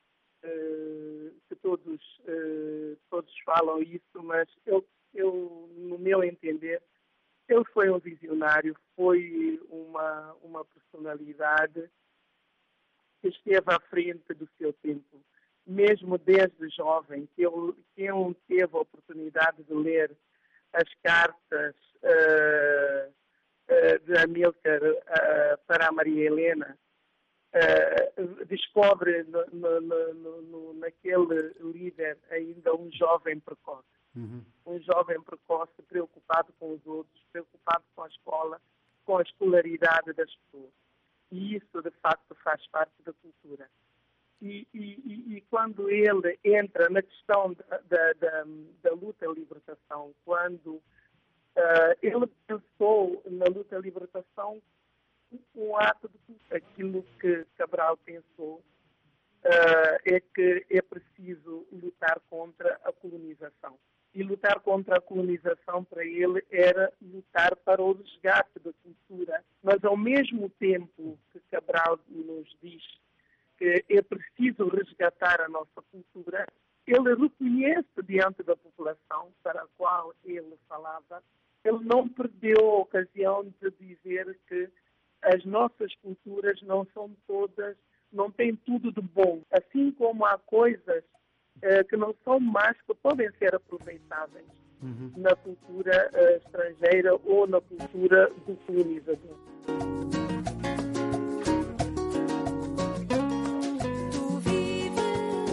uh, que todos, uh, todos falam isso, mas eu, eu, no meu entender, ele foi um visionário, foi uma, uma personalidade que esteve à frente do seu tempo. Mesmo desde jovem, que eu, que eu teve a oportunidade de ler as cartas uh, uh, de Amílcar uh, para a Maria Helena, uh, descobre no, no, no, no, naquele líder ainda um jovem precoce. Uhum. Um jovem precoce preocupado com os outros, preocupado com a escola, com a escolaridade das pessoas. E isso, de facto, faz parte da cultura. E, e, e quando ele entra na questão da, da, da, da luta à libertação, quando uh, ele pensou na luta à libertação um ato de cultura, aquilo que Cabral pensou uh, é que é preciso lutar contra a colonização. E lutar contra a colonização para ele era lutar para o resgate da cultura. Mas ao mesmo tempo que Cabral nos diz que é preciso resgatar a nossa cultura, ele reconhece diante da população para a qual ele falava, ele não perdeu a ocasião de dizer que as nossas culturas não são todas, não têm tudo de bom. Assim como há coisas eh, que não são más, que podem ser aproveitáveis uhum. na cultura eh, estrangeira ou na cultura do colonizador. Tu vives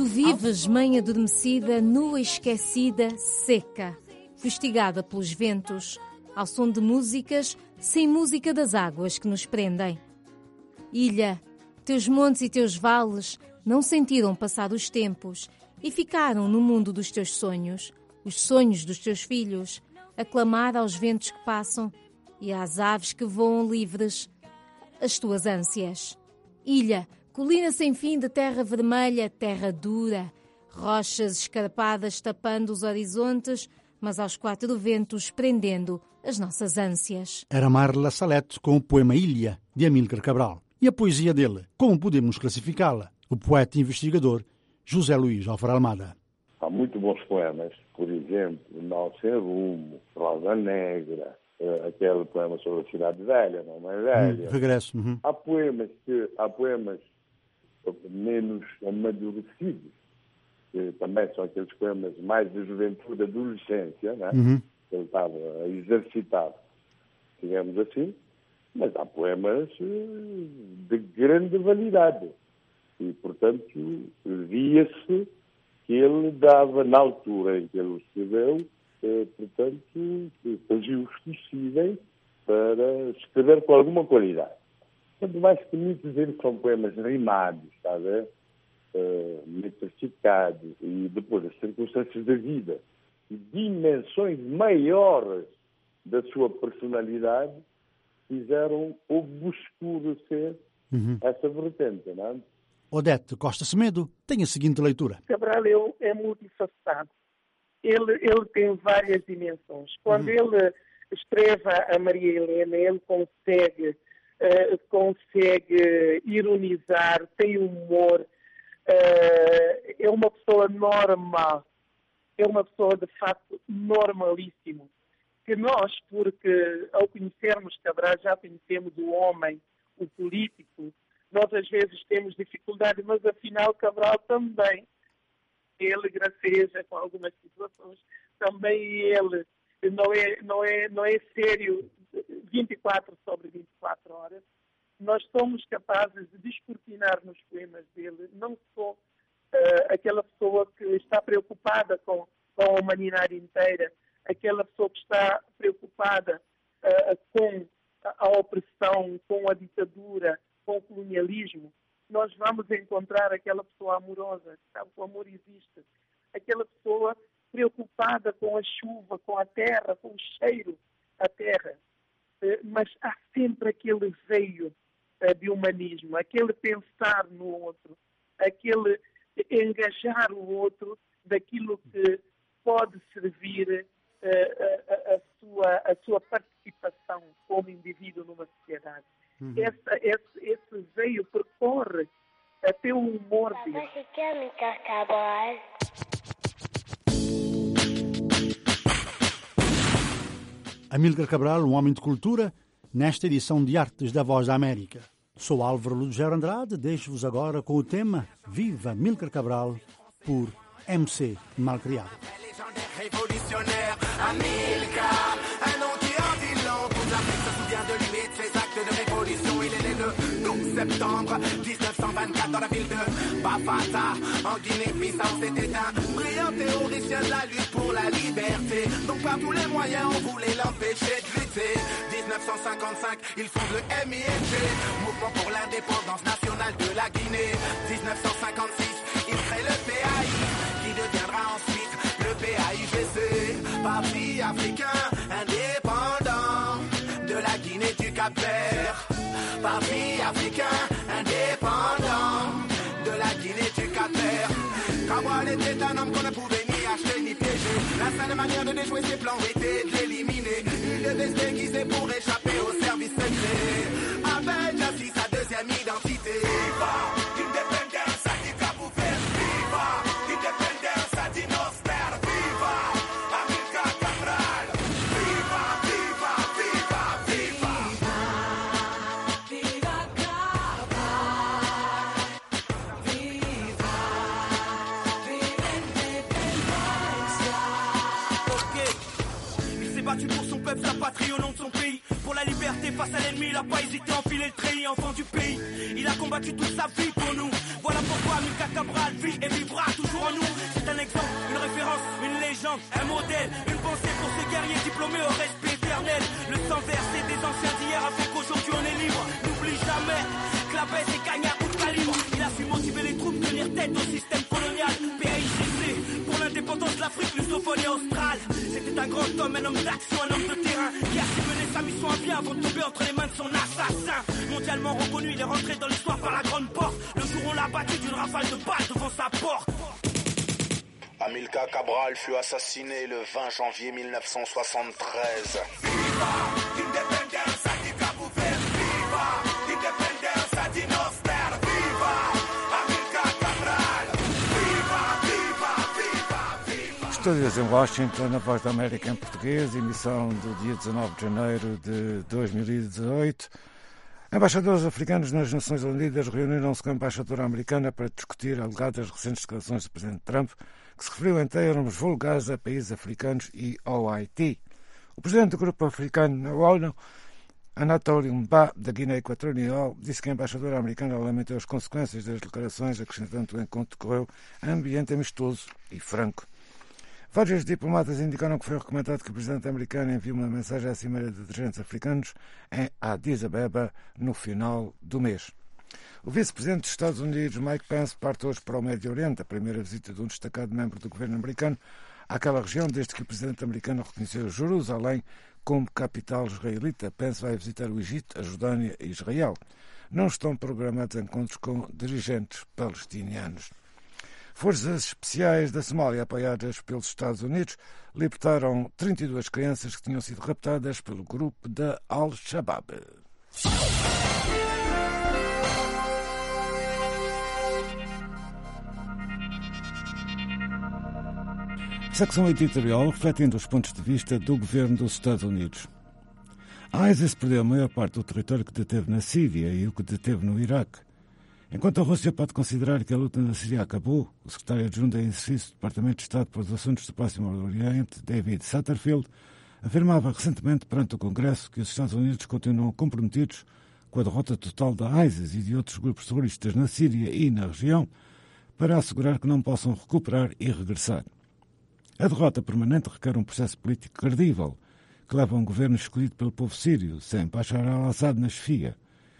Tu vives, mãe adormecida, nua, esquecida, seca, fustigada pelos ventos, ao som de músicas, sem música das águas que nos prendem. Ilha, teus montes e teus vales não sentiram passar os tempos e ficaram no mundo dos teus sonhos, os sonhos dos teus filhos, a clamar aos ventos que passam e às aves que voam livres, as tuas ânsias. Ilha, colina sem fim de terra vermelha, terra dura, rochas escarpadas tapando os horizontes, mas aos quatro ventos prendendo as nossas ânsias. Era Marla Salete com o poema Ilha, de Amílcar Cabral. E a poesia dele, como podemos classificá-la? O poeta e investigador José Luís Alvar Almada. Há muito bons poemas, por exemplo, Nó Sem Rumo, Rosa Negra, uh, aquele poema sobre a cidade velha, não é velha. Hum, regresso. Uhum. Há poemas que, há poemas menos amadurecidos, que também são aqueles poemas mais da juventude, da adolescência, né? Uhum. Que ele estava a exercitar, digamos assim, mas há poemas de grande validade. E, portanto, via-se que ele dava, na altura em que ele escreveu, eh, portanto, fazia os possíveis para escrever com alguma qualidade. Tanto mais que muitos deles são poemas rimados, está a ver? Uh, metrificados, e depois as circunstâncias da vida e dimensões maiores da sua personalidade fizeram obscurecer uhum. essa vertente, não é? Odete Costa Semedo tem a seguinte leitura. Cabral é multifacetado. Ele, ele tem várias dimensões. Quando uhum. ele escreve a Maria Helena, ele consegue, uh, consegue ironizar, tem humor, uh, é uma pessoa normal, é uma pessoa de facto normalíssimo. Que nós, porque ao conhecermos Cabral, já conhecemos o homem, o político, nós às vezes temos dificuldade, mas afinal Cabral também, ele graceja com algumas situações, também ele não é, não é, não é sério vinte e quatro sobre vinte e quatro horas. Nós somos capazes de descortinar nos poemas dele, não só uh, aquela pessoa que está preocupada com, com a humanidade inteira, aquela pessoa que está preocupada uh, com a opressão, com a ditadura, com o colonialismo. Nós vamos encontrar aquela pessoa amorosa, sabe que o amor existe. Aquela pessoa preocupada com a chuva, com a terra, com o cheiro da terra. Uh, mas há sempre aquele veio uh, de humanismo, aquele pensar no outro, aquele engajar o outro daquilo que pode servir A, a, a, sua, a sua participação como indivíduo numa sociedade. Uhum. Essa, esse, esse veio percorre até o humor dele. Amílcar Cabral, um homem de cultura, nesta edição de Artes da Voz da América. Sou Álvaro Ludgero Andrade, deixo-vos agora com o tema Viva Amílcar Cabral, por M C Malcriado. Révolutionnaire, Amilcar, un nom qui en dit long. Toute l'Afrique se souvient de lui et de ses actes de révolution. Il est né le douze septembre dix-neuf cent vingt-quatre dans la ville de Bafata, en Guinée-Bissau. C'était un brillant théoricien de la lutte pour la liberté. Donc par tous les moyens on voulait l'empêcher de lutter. dix-neuf cent cinquante-cinq, il fonde le M I N G, Mouvement pour l'indépendance nationale de la Guinée. dix-neuf cent cinquante-six, il crée le P A I, qui deviendra ensuite le P A I G C, Parti africain indépendant de la Guinée du Cap-Vert. Parti africain indépendant de la Guinée du Cap-Vert. Cabral était un homme qu'on ne pouvait ni acheter ni piéger. La seule manière de déjouer ses plans était de l'éliminer. Il devait se déguiser pour échapper au service secret. Avec ainsi sa deuxième identité. Viva l'indépendance, ça dit qu'à vous faire. Viva l'indépendance, ça dit nos pères. Viva Amílcar Cabral. Viva, viva, viva, viva. Viva Cabral. Viva, viva l'indépendance. Ok, il s'est battu pour son peuple, sa patrie, au nom de son pays. Pour la liberté face à l'ennemi, il n'a pas hésité à enfiler le treillis, enfant du pays. Il a combattu toute sa vie pour nous. Voilà Voilà pourquoi Amilcar Cabral vit et vivra toujours en nous. C'est un exemple, une référence, une légende, un modèle, une pensée pour ce guerrier diplômé au respect éternel. Le sang versé des anciens d'hier a fait qu'aujourd'hui on est libre. N'oublie jamais que la baisse est cagnard ou calibre. Il a su motiver les troupes, tenir tête au système colonial. P A I G C, pour l'indépendance de l'Afrique lusophone et australe. C'était un grand homme, un homme d'action, un homme de terrain, qui a su mener sa mission à bien avant de tomber entre les mains de son assassin. Mondialement reconnu, il est rentré dans l'histoire par la grande porte. Le jour où on l'a battu d'une rafale de balles devant sa porte. Amilcar Cabral fut assassiné le vingt janvier mille neuf cent soixante-treize. Viva l'indépendance di Cabo Verde, viva l'indépendance di nos terres, viva Amilcar Cabral, viva, viva, viva, viva. Estúdios em Washington, a Voz da América em português, emissão do dia dezanove de janeiro de dois mil e dezoito. Embaixadores africanos nas Nações Unidas reuniram-se com a embaixadora americana para discutir alegadas recentes declarações do presidente Trump, que se referiu em termos vulgares a países africanos e ao Haiti. O presidente do grupo africano na ONU, Anatoly Mba, da Guiné Equatorial, disse que a embaixadora americana lamentou as consequências das declarações, acrescentando que o encontro decorreu em ambiente amistoso e franco. Vários diplomatas indicaram que foi recomendado que o presidente americano envie uma mensagem à Cimeira de Dirigentes Africanos em Addis Abeba no final do mês. O vice-presidente dos Estados Unidos, Mike Pence, parte hoje para o Médio Oriente, a primeira visita de um destacado membro do governo americano àquela região desde que o presidente americano reconheceu Jerusalém como capital israelita. Pence vai visitar o Egito, a Jordânia e Israel. Não estão programados encontros com dirigentes palestinianos. Forças especiais da Somália, apoiadas pelos Estados Unidos, libertaram trinta e duas crianças que tinham sido raptadas pelo grupo da Al-Shabaab. Secção editorial refletindo os pontos de vista do governo dos Estados Unidos. A ISIS perdeu a maior parte do território que deteve na Síria e o que deteve no Iraque. Enquanto a Rússia pode considerar que a luta na Síria acabou, o secretário adjunto em exercício do Departamento de Estado para os Assuntos do Próximo Oriente, David Satterfield, afirmava recentemente perante o Congresso que os Estados Unidos continuam comprometidos com a derrota total da ISIS e de outros grupos terroristas na Síria e na região para assegurar que não possam recuperar e regressar. A derrota permanente requer um processo político credível que leva a um governo escolhido pelo povo sírio, sem Bashar al-Assad na chefia.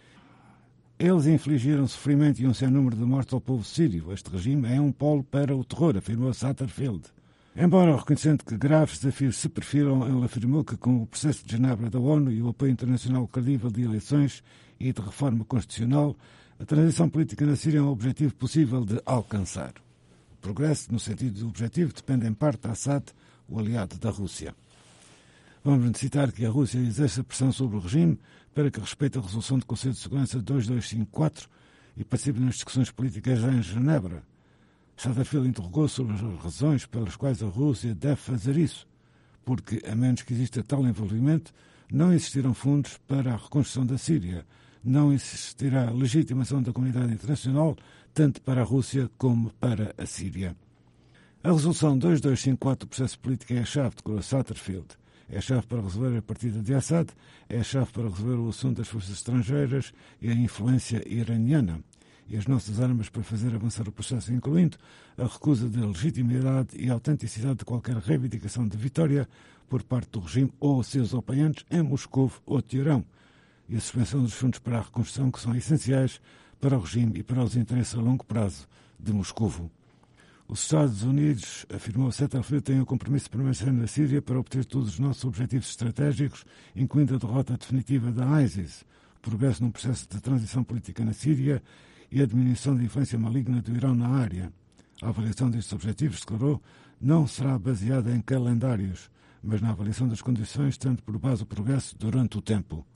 Eles infligiram sofrimento e um sem número de mortes ao povo sírio. Este regime é um polo para o terror, afirmou Satterfield. Embora reconhecendo que graves desafios se perfilam, ele afirmou que com o processo de Genebra da ONU e o apoio internacional credível de eleições e de reforma constitucional, a transição política na Síria é um objetivo possível de alcançar. O progresso, no sentido do objetivo, depende em parte de Assad, o aliado da Rússia. Vamos necessitar que a Rússia exerça pressão sobre o regime para que respeite a resolução do Conselho de Segurança dois dois cinco quatro e participe nas discussões políticas em Genebra. Satterfield interrogou sobre as razões pelas quais a Rússia deve fazer isso, porque, a menos que exista tal envolvimento, não existirão fundos para a reconstrução da Síria, não existirá legitimação da comunidade internacional, tanto para a Rússia como para a Síria. A resolução dois dois cinco quatro do processo político é a chave, declarou Satterfield. É a chave para resolver a partida de Assad, é a chave para resolver o assunto das forças estrangeiras e a influência iraniana. E as nossas armas para fazer avançar o processo, incluindo a recusa da legitimidade e autenticidade de qualquer reivindicação de vitória por parte do regime ou seus apoiantes em Moscou ou Teherão, e a suspensão dos fundos para a reconstrução que são essenciais para o regime e para os interesses a longo prazo de Moscou. Os Estados Unidos, afirmou Satterfield, têm o compromisso de permanecer na Síria para obter todos os nossos objetivos estratégicos, incluindo a derrota definitiva da ISIS, o progresso num processo de transição política na Síria e a diminuição da influência maligna do Irão na área. A avaliação destes objetivos, declarou, não será baseada em calendários, mas na avaliação das condições, tendo por base o progresso durante o tempo.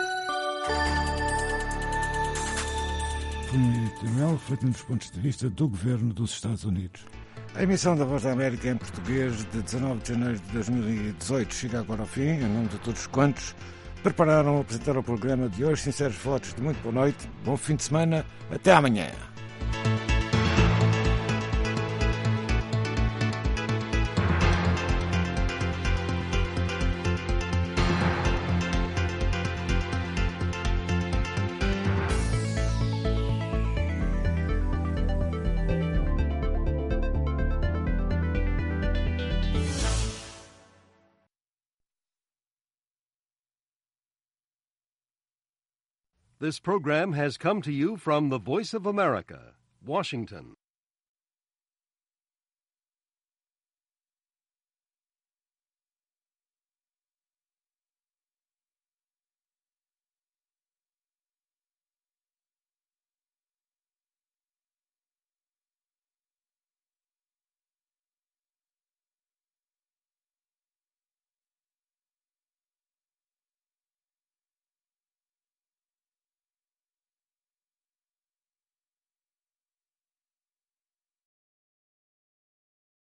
Foi um editorial refletindo os pontos de vista do governo dos Estados Unidos. A emissão da Voz da América em português de dezanove de janeiro de dois mil e dezoito chega agora ao fim, em nome de todos quantos prepararam a apresentar o programa de hoje. Sinceros votos de muito boa noite, bom fim de semana, até amanhã. This program has come to you from the Voice of America, Washington.